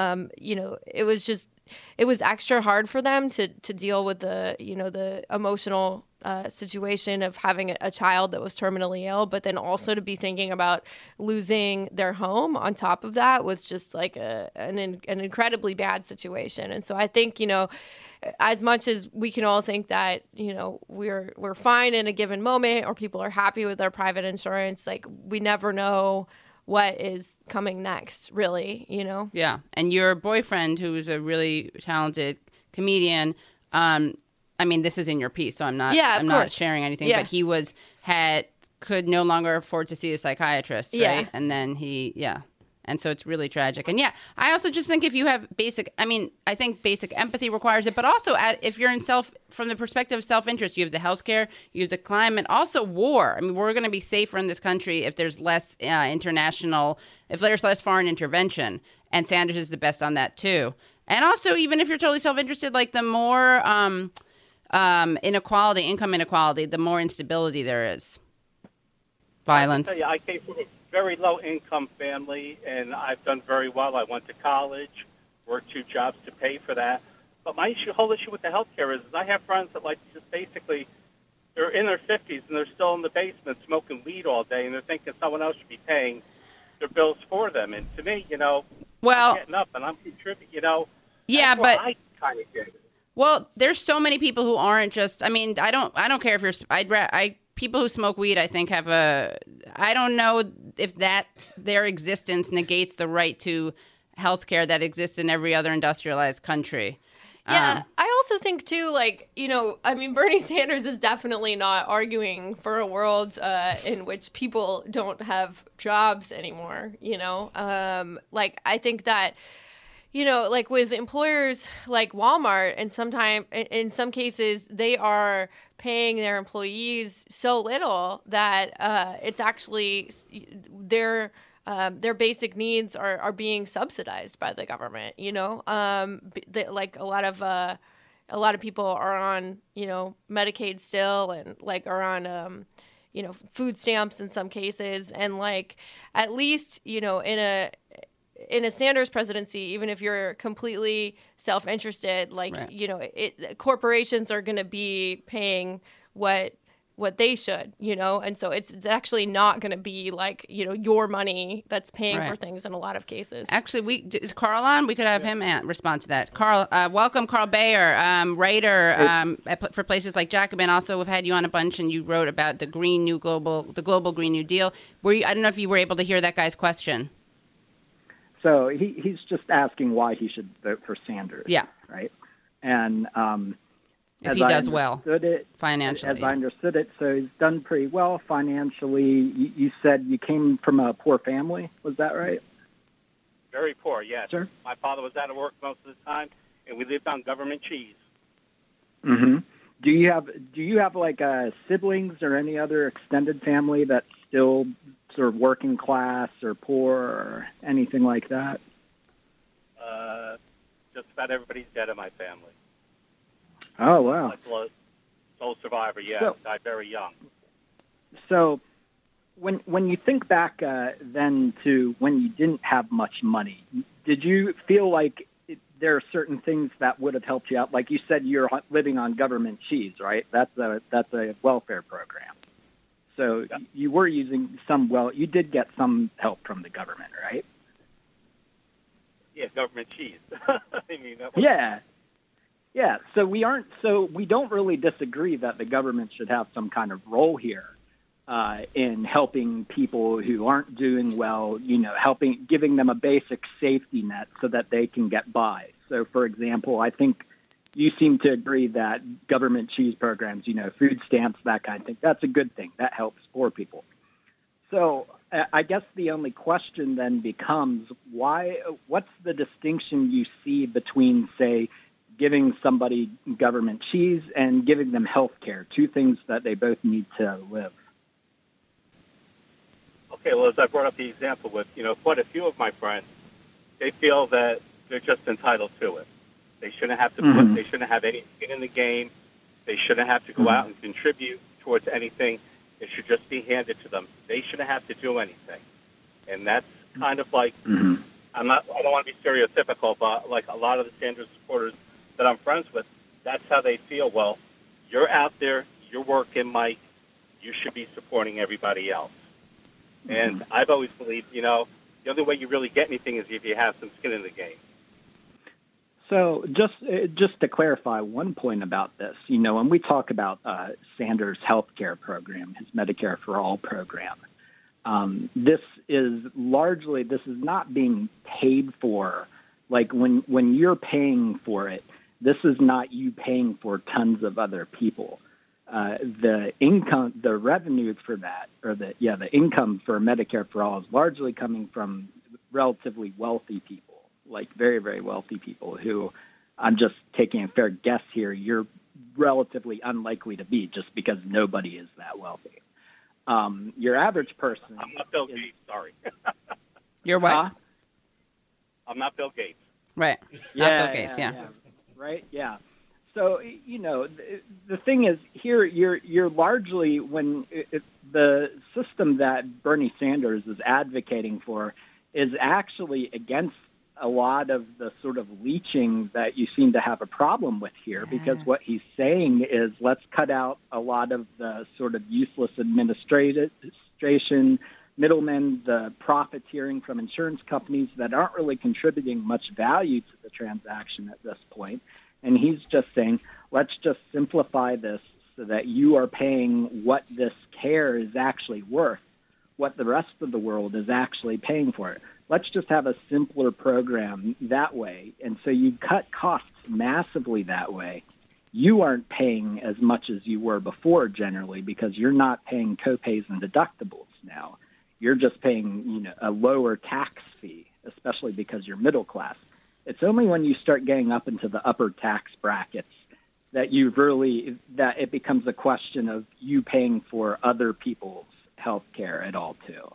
Speaker 5: it was extra hard for them to deal with the emotional situation of having a child that was terminally ill, but then also to be thinking about losing their home on top of that was just an incredibly bad situation. And so I think, as much as we can all think that, we're fine in a given moment, or people are happy with their private insurance, we never know what is coming next, really,
Speaker 4: Yeah. And your boyfriend, who's a really talented comedian, this is in your piece, so I'm not sharing anything, but he could no longer afford to see a psychiatrist, right?
Speaker 5: Yeah.
Speaker 4: And then and so it's really tragic. And I also just think if you have I think basic empathy requires it, but also if you're from the perspective of self-interest, you have the healthcare, you have the climate, also war. I mean, we're going to be safer in this country if there's less if there's less foreign intervention, and Sanders is the best on that too. And also, even if you're totally self-interested, the more income inequality, the more instability there is. violence.
Speaker 13: I came from a very low-income family, and I've done very well. I went to college, worked 2 jobs to pay for that. But my whole issue with the healthcare is I have friends that just basically they're in their 50s and they're still in the basement smoking weed all day, and they're thinking someone else should be paying their bills for them. And to me, I'm getting up and I'm contributing.
Speaker 4: Yeah, but
Speaker 13: I kind of get it.
Speaker 4: Well, there's so many people who aren't just. I mean, I don't care if you're. People who smoke weed, I think, have a. I don't know if their existence negates the right to health care that exists in every other industrialized country.
Speaker 5: Yeah, I also think, too, Bernie Sanders is definitely not arguing for a world in which people don't have jobs anymore, I think that, with employers like Walmart, and in some cases, they are paying their employees so little that it's actually their basic needs are being subsidized by the government. A lot of people are on Medicaid still, and are on food stamps in some cases, and at least in a Sanders presidency, even if you're completely self-interested, corporations are going to be paying what they should, and so it's actually not going to be your money that's paying for things in a lot of cases.
Speaker 4: Actually, is Carl on? We could have him respond to that. Carl, welcome, Carl Bayer, writer for places like Jacobin. Also, we've had you on a bunch, and you wrote about the global Green New Deal. I don't know if you were able to hear that guy's question.
Speaker 12: So he's just asking why he should vote for Sanders.
Speaker 4: Yeah.
Speaker 12: Right. And
Speaker 4: if he does well financially.
Speaker 12: As I understood it, so he's done pretty well financially. You said you came from a poor family. Was that right?
Speaker 13: Very poor, yes.
Speaker 12: Sure.
Speaker 13: My father was out of work most of the time, and we lived on government cheese.
Speaker 12: Mm-hmm. Do you have siblings or any other extended family that's still sort of working class or poor or anything like that?
Speaker 13: Just about everybody's dead in my family.
Speaker 12: Oh, wow.
Speaker 13: Sole survivor, died very young.
Speaker 12: So when you think back then to when you didn't have much money, did you feel like there are certain things that would have helped you out? Like you said, you're living on government cheese, right? That's a welfare program. So you were using you did get some help from the government, right?
Speaker 13: Yeah, government cheese.
Speaker 12: Yeah. So we don't really disagree that the government should have some kind of role here in helping people who aren't doing well, giving them a basic safety net so that they can get by. So, for example, I think you seem to agree that government cheese programs, food stamps, that kind of thing, that's a good thing. That helps poor people. So I guess the only question then becomes what's the distinction you see between, say, giving somebody government cheese and giving them health care, two things that they both need to live?
Speaker 13: Okay, well, as I brought up the example with, quite a few of my friends, they feel that they're just entitled to it. They shouldn't have to they shouldn't have any skin in the game. They shouldn't have to go out and contribute towards anything. It should just be handed to them. They shouldn't have to do anything. And that's kind of like, I don't want to be stereotypical, but like a lot of the Sanders supporters that I'm friends with, that's how they feel. Well, you're out there, you're working, Mike, you should be supporting everybody else. And I've always believed, the only way you really get anything is if you have some skin in the game.
Speaker 12: So just to clarify one point about this, when we talk about Sanders' health care program, his Medicare for All program, this is not being paid for. Like when you're paying for it, this is not you paying for tons of other people. The income, the revenues for that, or the income for Medicare for All is largely coming from relatively wealthy people, like very, very wealthy people who, I'm just taking a fair guess here, you're relatively unlikely to be just because nobody is that wealthy. Your average person...
Speaker 13: I'm not Bill Gates, sorry.
Speaker 4: You're what?
Speaker 13: I'm not Bill Gates.
Speaker 4: Right. Not Bill Gates, yeah.
Speaker 12: Right, yeah. So, the thing is here, you're largely, the system that Bernie Sanders is advocating for is actually against a lot of the sort of leeching that you seem to have a problem with here, because what he's saying is let's cut out a lot of the sort of useless administration, middlemen, the profiteering from insurance companies that aren't really contributing much value to the transaction at this point. And he's just saying, let's just simplify this so that you are paying what this care is actually worth, what the rest of the world is actually paying for it. Let's just have a simpler program that way. And so you cut costs massively that way. You aren't paying as much as you were before generally because you're not paying copays and deductibles now. You're just paying, a lower tax fee, especially because you're middle class. It's only when you start getting up into the upper tax brackets that that it becomes a question of you paying for other people's health care at all too.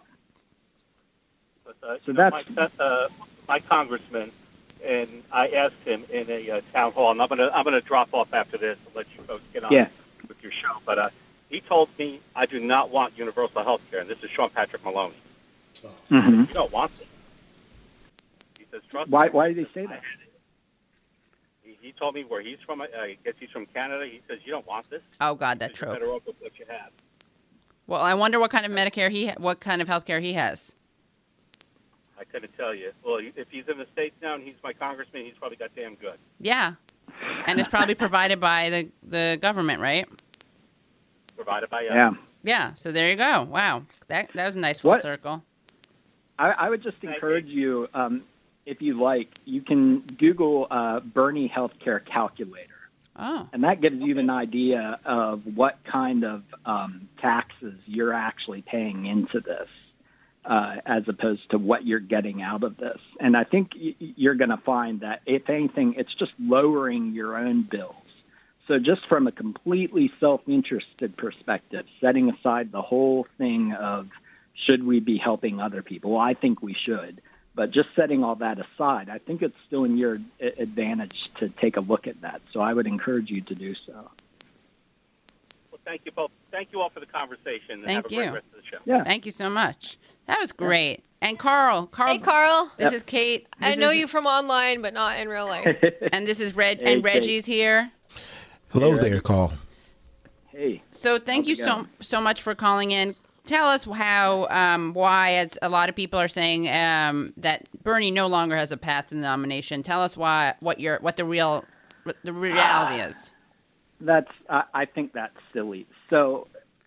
Speaker 13: So that's my congressman, and I asked him in a town hall, and I'm gonna drop off after this and let you folks get on with your show. But he told me I do not want universal health care, and this is Sean Patrick Maloney.
Speaker 12: Mm-hmm.
Speaker 13: You don't want it. He says, trust
Speaker 12: why
Speaker 13: me.
Speaker 12: did he say that?
Speaker 13: He told me where he's from. I guess he's from Canada. He says, you don't want this.
Speaker 4: Oh, God, that
Speaker 13: trope. You're better off with what you have.
Speaker 4: Well, I wonder what kind of what kind of health care he has.
Speaker 13: I couldn't tell you. Well, if he's in the States now and he's my congressman, he's probably got damn good.
Speaker 4: Yeah. And it's probably provided by the government, right?
Speaker 13: Provided by
Speaker 12: Yeah.
Speaker 4: Yeah, so there you go. Wow. That was a nice full circle.
Speaker 12: I would just encourage you, if you like, you can Google Bernie Healthcare Calculator.
Speaker 4: Oh.
Speaker 12: And that gives you an idea of what kind of taxes you're actually paying into this, as opposed to what you're getting out of this. And I think you're going to find that, if anything, it's just lowering your own bills. So just from a completely self-interested perspective, setting aside the whole thing of should we be helping other people? Well, I think we should. But just setting all that aside, I think it's still in your advantage to take a look at that. So I would encourage you to do so.
Speaker 13: Well, thank you both. Thank you all for the conversation.
Speaker 4: Thank
Speaker 13: have a
Speaker 4: you.
Speaker 13: great rest of the show.
Speaker 12: Yeah.
Speaker 4: Thank you so much. That was great. And Carl.
Speaker 5: Hey, Carl.
Speaker 4: This is Kate.
Speaker 5: I know you from online, but not in real life.
Speaker 4: And this is Red.
Speaker 12: Hey,
Speaker 4: and Reggie's here.
Speaker 9: Hello there, Carl.
Speaker 12: Hey.
Speaker 4: So thank you so much for calling in. Tell us why, as a lot of people are saying, that Bernie no longer has a path to the nomination. Tell us what the reality is.
Speaker 12: I think that's silly. So,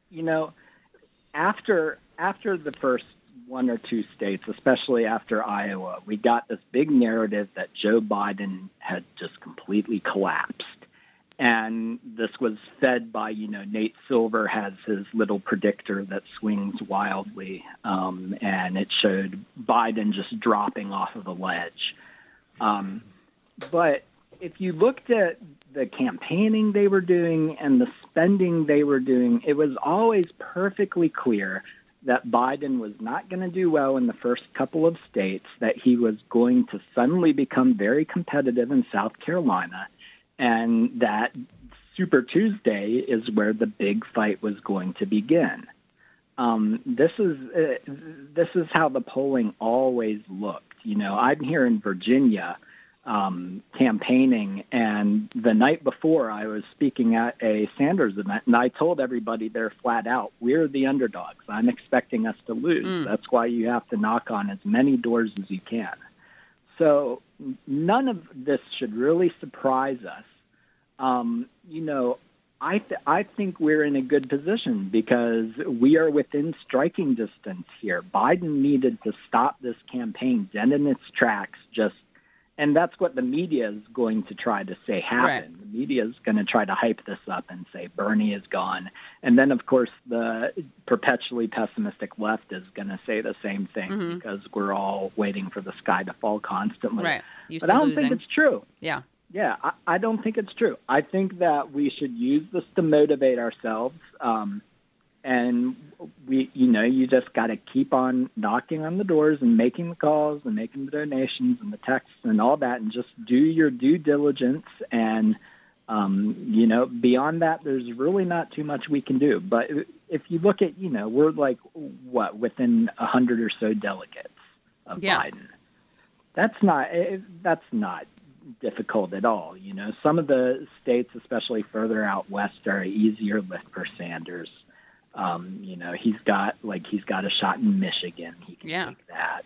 Speaker 12: after the first one or two states, especially after Iowa, we got this big narrative that Joe Biden had just completely collapsed. And this was fed by, Nate Silver has his little predictor that swings wildly, and it showed Biden just dropping off of a ledge. But if you looked at the campaigning they were doing and the spending they were doing, it was always perfectly clear that Biden was not going to do well in the first couple of states, that he was going to suddenly become very competitive in South Carolina, and that Super Tuesday is where the big fight was going to begin. This is how the polling always looked. I'm here in Virginia campaigning, and the night before I was speaking at a Sanders event, and I told everybody there flat out, we're the underdogs. I'm expecting us to lose. That's why you have to knock on as many doors as you can. So none of this should really surprise us. I think we're in a good position because we are within striking distance here. Biden needed to stop this campaign dead in its tracks, and that's what the media is going to try to say happened. Right. The media is going to try to hype this up and say Bernie is gone. And then, of course, the perpetually pessimistic left is going to say the same thing because we're all waiting for the sky to fall constantly.
Speaker 4: Right.
Speaker 12: But I don't think it's true.
Speaker 4: Yeah.
Speaker 12: Yeah, I don't think it's true. I think that we should use this to motivate ourselves. And you just got to keep on knocking on the doors and making the calls and making the donations and the texts and all that, and just do your due diligence and Beyond that, there's really not too much we can do. But if you look at, we're like, within 100 or so delegates of Biden. That's not difficult at all. Some of the states, especially further out west, are an easier lift for Sanders. He's got a shot in Michigan. He can take that.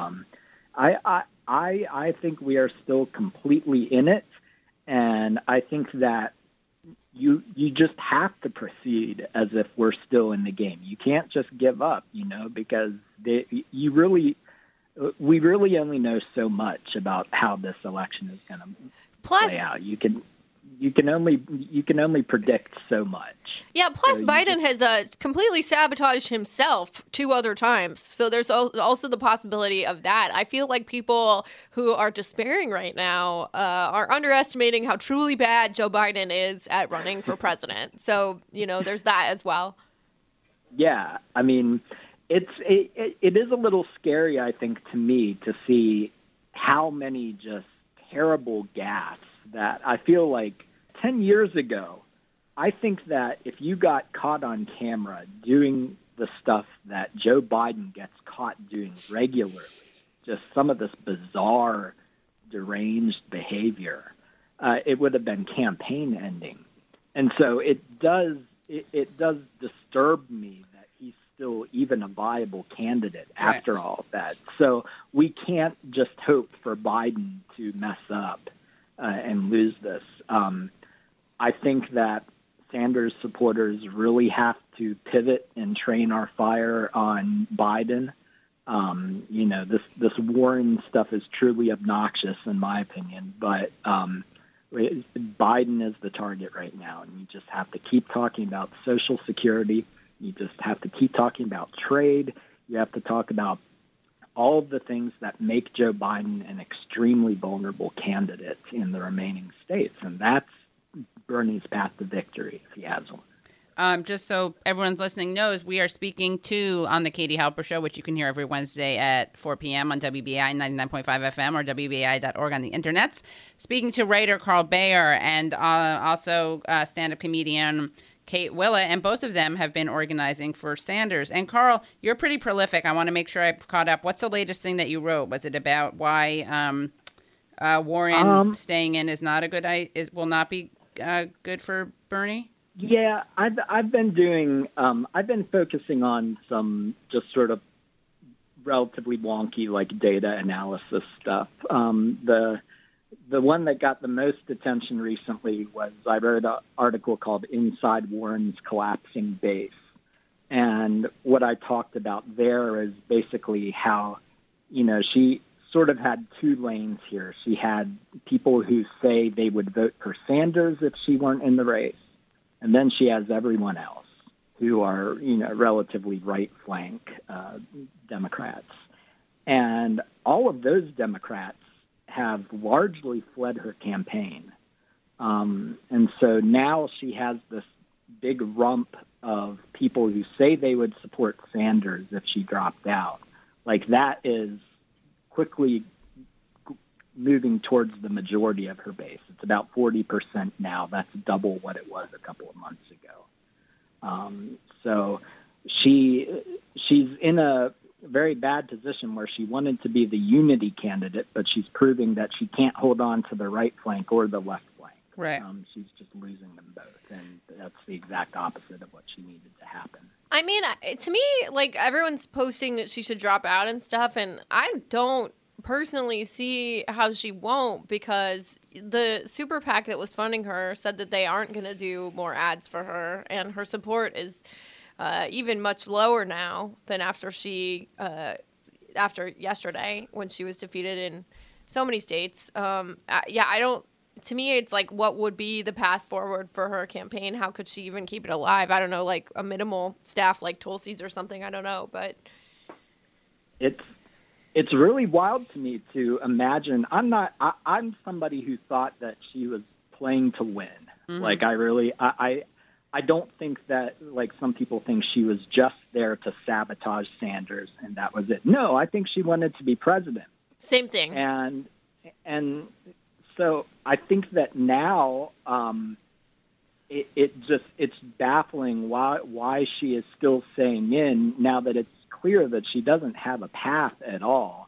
Speaker 12: I think we are still completely in it, and I think that you just have to proceed as if we're still in the game. You can't just give up, because we really only know so much about how this election is going to play out. You can only predict so much.
Speaker 5: Yeah. Plus, Biden has completely sabotaged himself 2 other times, so there's also the possibility of that. I feel like people who are despairing right now are underestimating how truly bad Joe Biden is at running for president. So there's that as well. Yeah, I mean, it is a little scary, I think, to me to see how many just terrible gaffes that I feel like 10 years ago, I think that if you got caught on camera doing the stuff that Joe Biden gets caught doing regularly, just some of this bizarre, deranged behavior, it would have been campaign ending. And so it does disturb me that he's still even a viable candidate after all of that. So we can't just hope for Biden to mess up and lose this. I think that Sanders supporters really have to pivot and train our fire on Biden. This Warren stuff is truly obnoxious in my opinion, but Biden is the target right now, and you just have to keep talking about Social Security. You just have to keep talking about trade. You have to talk about all of the things that make Joe Biden an extremely vulnerable candidate in the remaining states. And that's Bernie's path to victory, if he has one.
Speaker 4: Just so everyone's listening knows, we are speaking to on the Katie Halper Show, which you can hear every Wednesday at 4 p.m. on WBAI 99.5 FM or WBAI.org on the internets. Speaking to writer Carl Bayer and also stand-up comedian Kate Willett, and both of them have been organizing for Sanders. And Carl, you're pretty prolific. I want to make sure I've caught up. What's the latest thing that you wrote? Was it about why Warren staying in is not a good will not be good for Bernie?
Speaker 12: Yeah, I've been focusing on some just sort of relatively wonky like data analysis stuff. The one that got the most attention recently was I wrote an article called Inside Warren's Collapsing Base. And what I talked about there is basically how, she sort of had 2 lanes here. She had people who say they would vote for Sanders if she weren't in the race. And then she has everyone else who are, relatively right flank Democrats. And all of those Democrats have largely fled her campaign. And so now she has this big rump of people who say they would support Sanders if she dropped out. Like that is quickly moving towards the majority of her base. It's about 40% now. That's double what it was a couple of months ago. So she's in a very bad position where she wanted to be the unity candidate, but she's proving that she can't hold on to the right flank or the left flank.
Speaker 4: Right.
Speaker 12: She's just losing them both, and that's the exact opposite of what she needed to happen.
Speaker 5: I mean, to me, like, everyone's posting that she should drop out and stuff, and I don't personally see how she won't, because the super PAC that was funding her said that they aren't going to do more ads for her, and her support is even much lower now than after yesterday when she was defeated in so many states. To me, it's like, what would be the path forward for her campaign? How could she even keep it alive? I don't know, like a minimal staff like Tulsi's or something. I don't know, but
Speaker 12: it's really wild to me to imagine. I'm somebody who thought that she was playing to win. Mm-hmm. Like I don't think that, like some people think, she was just there to sabotage Sanders and that was it. No, I think she wanted to be president.
Speaker 5: Same thing.
Speaker 12: And So I think that now it's baffling why she is still staying in now that it's clear that she doesn't have a path at all.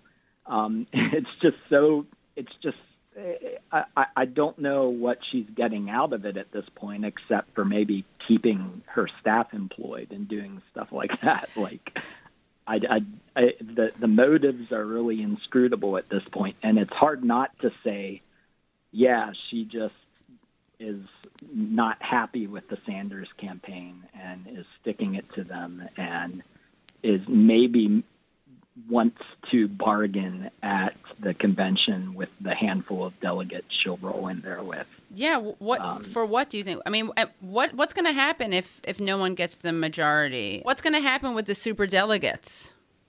Speaker 12: I don't know what she's getting out of it at this point, except for maybe keeping her staff employed and doing stuff like that. Like, the motives are really inscrutable at this point, and it's hard not to say, yeah, she just is not happy with the Sanders campaign and is sticking it to them, and is maybe wants to bargain at the convention with the handful of delegates she'll roll in there with.
Speaker 4: Yeah, what do you think? I mean, what's going to happen if no one gets the majority? What's going to happen with the super delegates?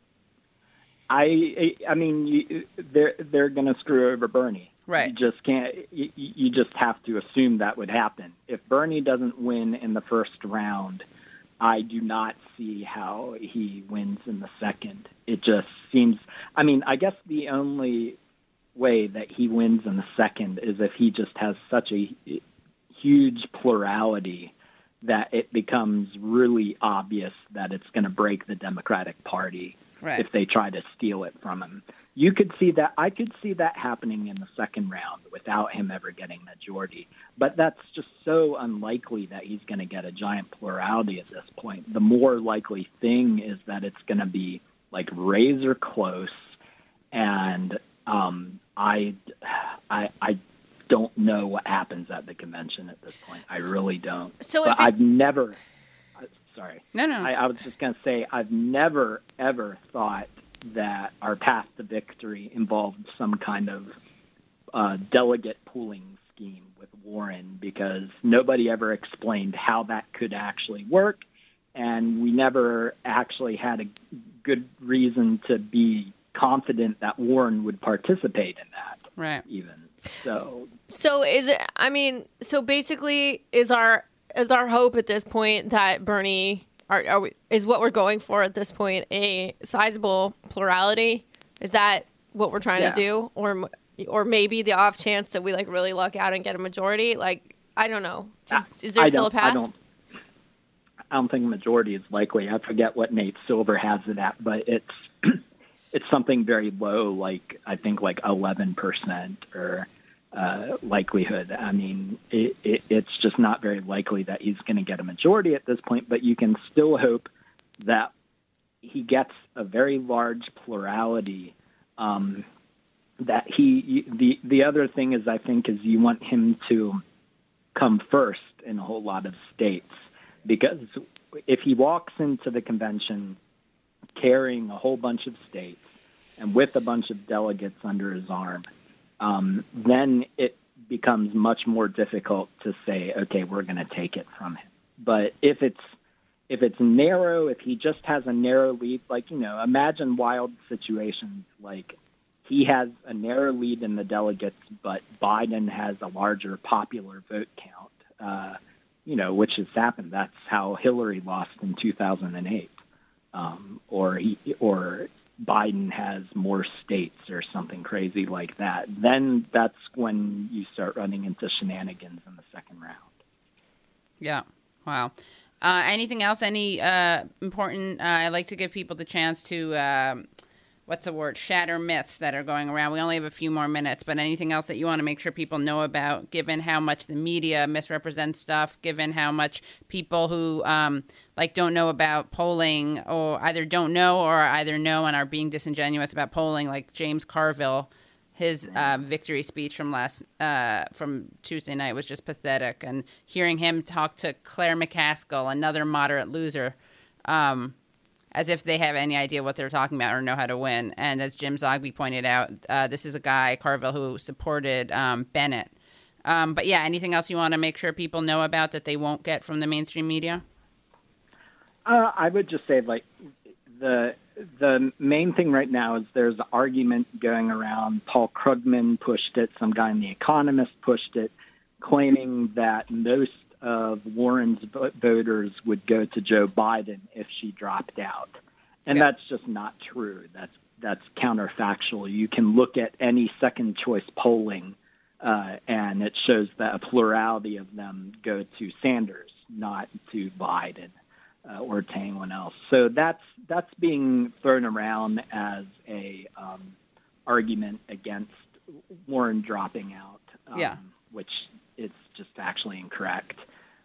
Speaker 12: I mean, they're going to screw over Bernie.
Speaker 4: Right.
Speaker 12: You just can't. You just have to assume that would happen. If Bernie doesn't win in the first round, I do not see how he wins in the second. It just seems, I mean, I guess the only way that he wins in the second is if he just has such a huge plurality that it becomes really obvious that it's going to break the Democratic Party if they try to steal it from him. You could see that. I could see that happening in the second round without him ever getting majority. But that's just so unlikely that he's going to get a giant plurality at this point. The more likely thing is that it's going to be like razor close. And I don't know what happens at the convention at this point. I really don't. But I've never. Sorry.
Speaker 4: No.
Speaker 12: I was just going to say I've never ever thought that our path to victory involved some kind of delegate pooling scheme with Warren, because nobody ever explained how that could actually work, and we never actually had a good reason to be confident that Warren would participate in that.
Speaker 4: Right.
Speaker 12: Even
Speaker 5: so is it? I mean, so basically, is our hope at this point that Bernie is what we're going for at this point a sizable plurality? Is that what we're trying to do, or maybe the off chance that we like really luck out and get a majority? Like, I don't know. Is there still a path?
Speaker 12: I don't think a majority is likely. I forget what Nate Silver has it at, but it's something very low, like I think like 11% or likelihood. I mean, it's just not very likely that he's going to get a majority at this point, but you can still hope that he gets a very large plurality. That the other thing is, I think, is you want him to come first in a whole lot of states, because if he walks into the convention carrying a whole bunch of states and with a bunch of delegates under his arm, then it becomes much more difficult to say, okay, we're going to take it from him. But if it's narrow, if he just has a narrow lead, like, imagine wild situations like he has a narrow lead in the delegates, but Biden has a larger popular vote count, which has happened. That's how Hillary lost in 2008. Or Biden has more states or something crazy like that. Then that's when you start running into shenanigans in the second round.
Speaker 4: Yeah. Wow. Anything else? Any important? I like to give people the chance to, shatter myths that are going around. We only have a few more minutes, but anything else that you want to make sure people know about, given how much the media misrepresents stuff, given how much people who don't know about polling, or either don't know or either know and are being disingenuous about polling, like James Carville, his victory speech from Tuesday night was just pathetic. And hearing him talk to Claire McCaskill, another moderate loser, as if they have any idea what they're talking about or know how to win. And as Jim Zogby pointed out, this is a guy, Carville, who supported Bennett. But yeah, anything else you want to make sure people know about that they won't get from the mainstream media?
Speaker 12: I would just say, like, the main thing right now is there's an argument going around. Paul Krugman pushed it. Some guy in The Economist pushed it, claiming that most of Warren's voters would go to Joe Biden if she dropped out. And that's just not true. That's counterfactual. You can look at any second choice polling and it shows that a plurality of them go to Sanders, not to Biden or to anyone else. So that's being thrown around as a argument against Warren dropping out, which it's just actually incorrect.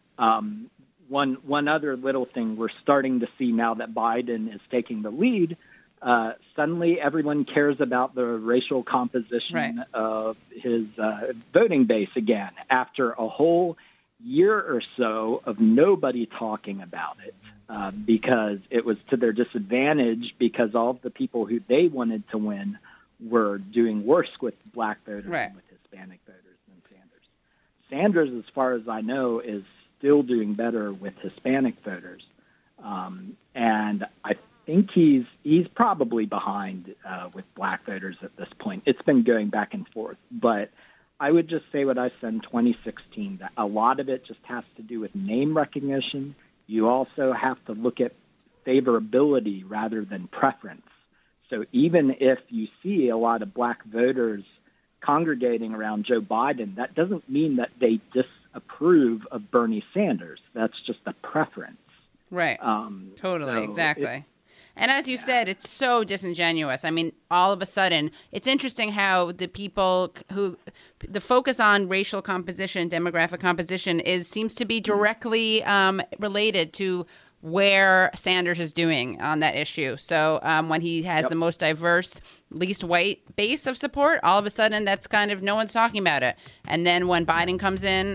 Speaker 12: One other little thing we're starting to see now that Biden is taking the lead, suddenly everyone cares about the racial composition of his voting base again, after a whole year or so of nobody talking about it, because it was to their disadvantage, because all of the people who they wanted to win were doing worse with black voters and with Hispanic voters than Sanders. Sanders, as far as I know, is still doing better with Hispanic voters. And I think he's probably behind with black voters at this point. It's been going back and forth. But I would just say what I said in 2016, that a lot of it just has to do with name recognition. You also have to look at favorability rather than preference. So even if you see a lot of black voters congregating around Joe Biden, that doesn't mean that they disapprove of Bernie Sanders. That's just a preference.
Speaker 4: Right. Totally. So exactly. And as you said, it's so disingenuous. I mean, all of a sudden, it's interesting how the people the focus on racial composition, demographic composition seems to be directly related to where Sanders is doing on that issue. So when he has the most diverse, least white base of support, all of a sudden that's kind of no one's talking about it. And then when Biden comes in,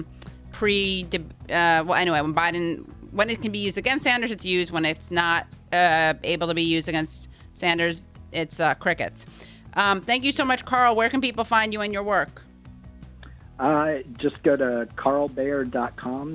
Speaker 4: when it can be used against Sanders, it's used. When it's not able to be used against Sanders, it's crickets. Thank you so much, Carl. Where can people find you and your work?
Speaker 12: Just go to carlbeijer.com,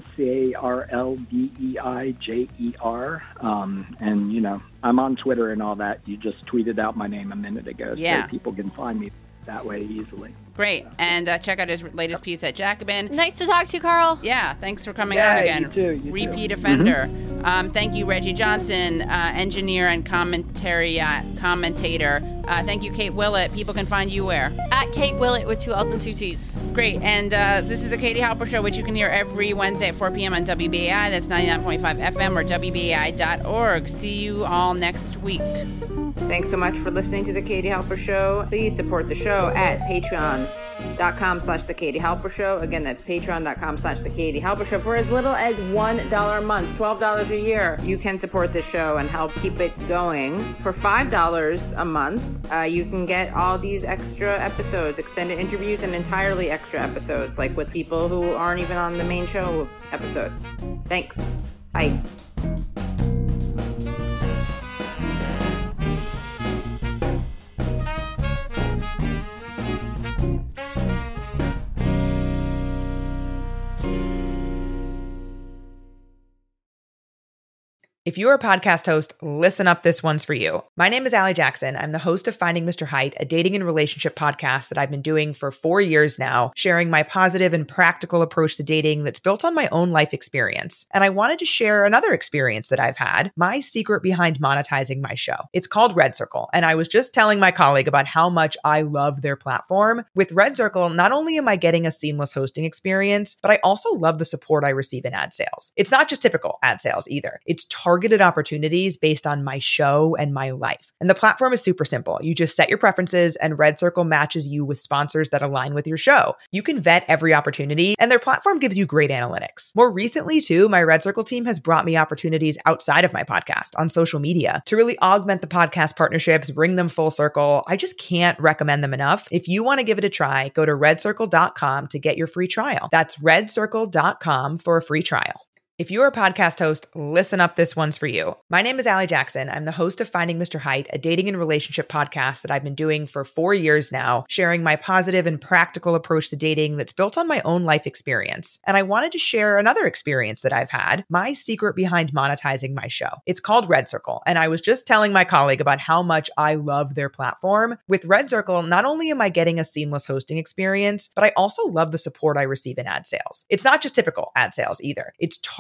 Speaker 12: CarlBeijer. And, I'm on Twitter and all that. You just tweeted out my name a minute ago, so people can find me that way easily.
Speaker 4: Great. And check out his latest piece at Jacobin.
Speaker 5: Nice to talk to you, Carl.
Speaker 4: Yeah, thanks for coming on again.
Speaker 12: You too.
Speaker 4: Repeat offender. Thank you, Reggie Johnson, engineer and commentator. Thank you, Kate Willett. People can find you where?
Speaker 5: At Kate Willett with 2 L's and 2 T's.
Speaker 4: Great. And this is the Katie Halper Show, which you can hear every Wednesday at 4 p.m. on WBAI. That's 99.5 FM or WBAI.org. See you all next week.
Speaker 3: Thanks so much for listening to The Katie Halper Show. Please support the show at patreon.com/The Katie Halper Show. Again, that's patreon.com/The Katie Halper Show. For as little as $1 a month, $12 a year, you can support the show and help keep it going. For $5 a month, you can get all these extra episodes, extended interviews, and entirely extra episodes, like with people who aren't even on the main show episode. Thanks. Bye.
Speaker 2: If you're a podcast host, listen up, this one's for you. My name is Allie Jackson. I'm the host of Finding Mr. Height, a dating and relationship podcast that I've been doing for 4 years now, sharing my positive and practical approach to dating that's built on my own life experience. And I wanted to share another experience that I've had, my secret behind monetizing my show. It's called Red Circle, and I was just telling my colleague about how much I love their platform. With Red Circle, not only am I getting a seamless hosting experience, but I also love the support I receive in ad sales. It's not just typical ad sales either. It's targeted opportunities based on my show and my life. And the platform is super simple. You just set your preferences and Red Circle matches you with sponsors that align with your show. You can vet every opportunity and their platform gives you great analytics. More recently too, my Red Circle team has brought me opportunities outside of my podcast on social media to really augment the podcast partnerships, bring them full circle. I just can't recommend them enough. If you want to give it a try, go to redcircle.com to get your free trial. That's redcircle.com for a free trial. If you're a podcast host, listen up, this one's for you. My name is Allie Jackson. I'm the host of Finding Mr. Height, a dating and relationship podcast that I've been doing for 4 years now, sharing my positive and practical approach to dating that's built on my own life experience. And I wanted to share another experience that I've had, my secret behind monetizing my show. It's called Red Circle, and I was just telling my colleague about how much I love their platform. With Red Circle, not only am I getting a seamless hosting experience, but I also love the support I receive in ad sales. It's not just typical ad sales either. It's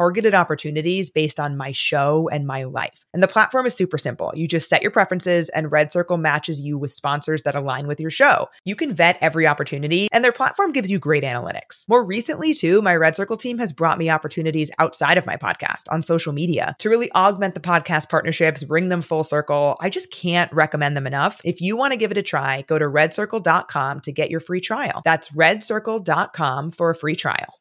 Speaker 2: targeted opportunities based on my show and my life. And the platform is super simple. You just set your preferences and Red Circle matches you with sponsors that align with your show. You can vet every opportunity and their platform gives you great analytics. More recently too, my Red Circle team has brought me opportunities outside of my podcast on social media to really augment the podcast partnerships, bring them full circle. I just can't recommend them enough. If you want to give it a try, go to redcircle.com to get your free trial. That's redcircle.com for a free trial.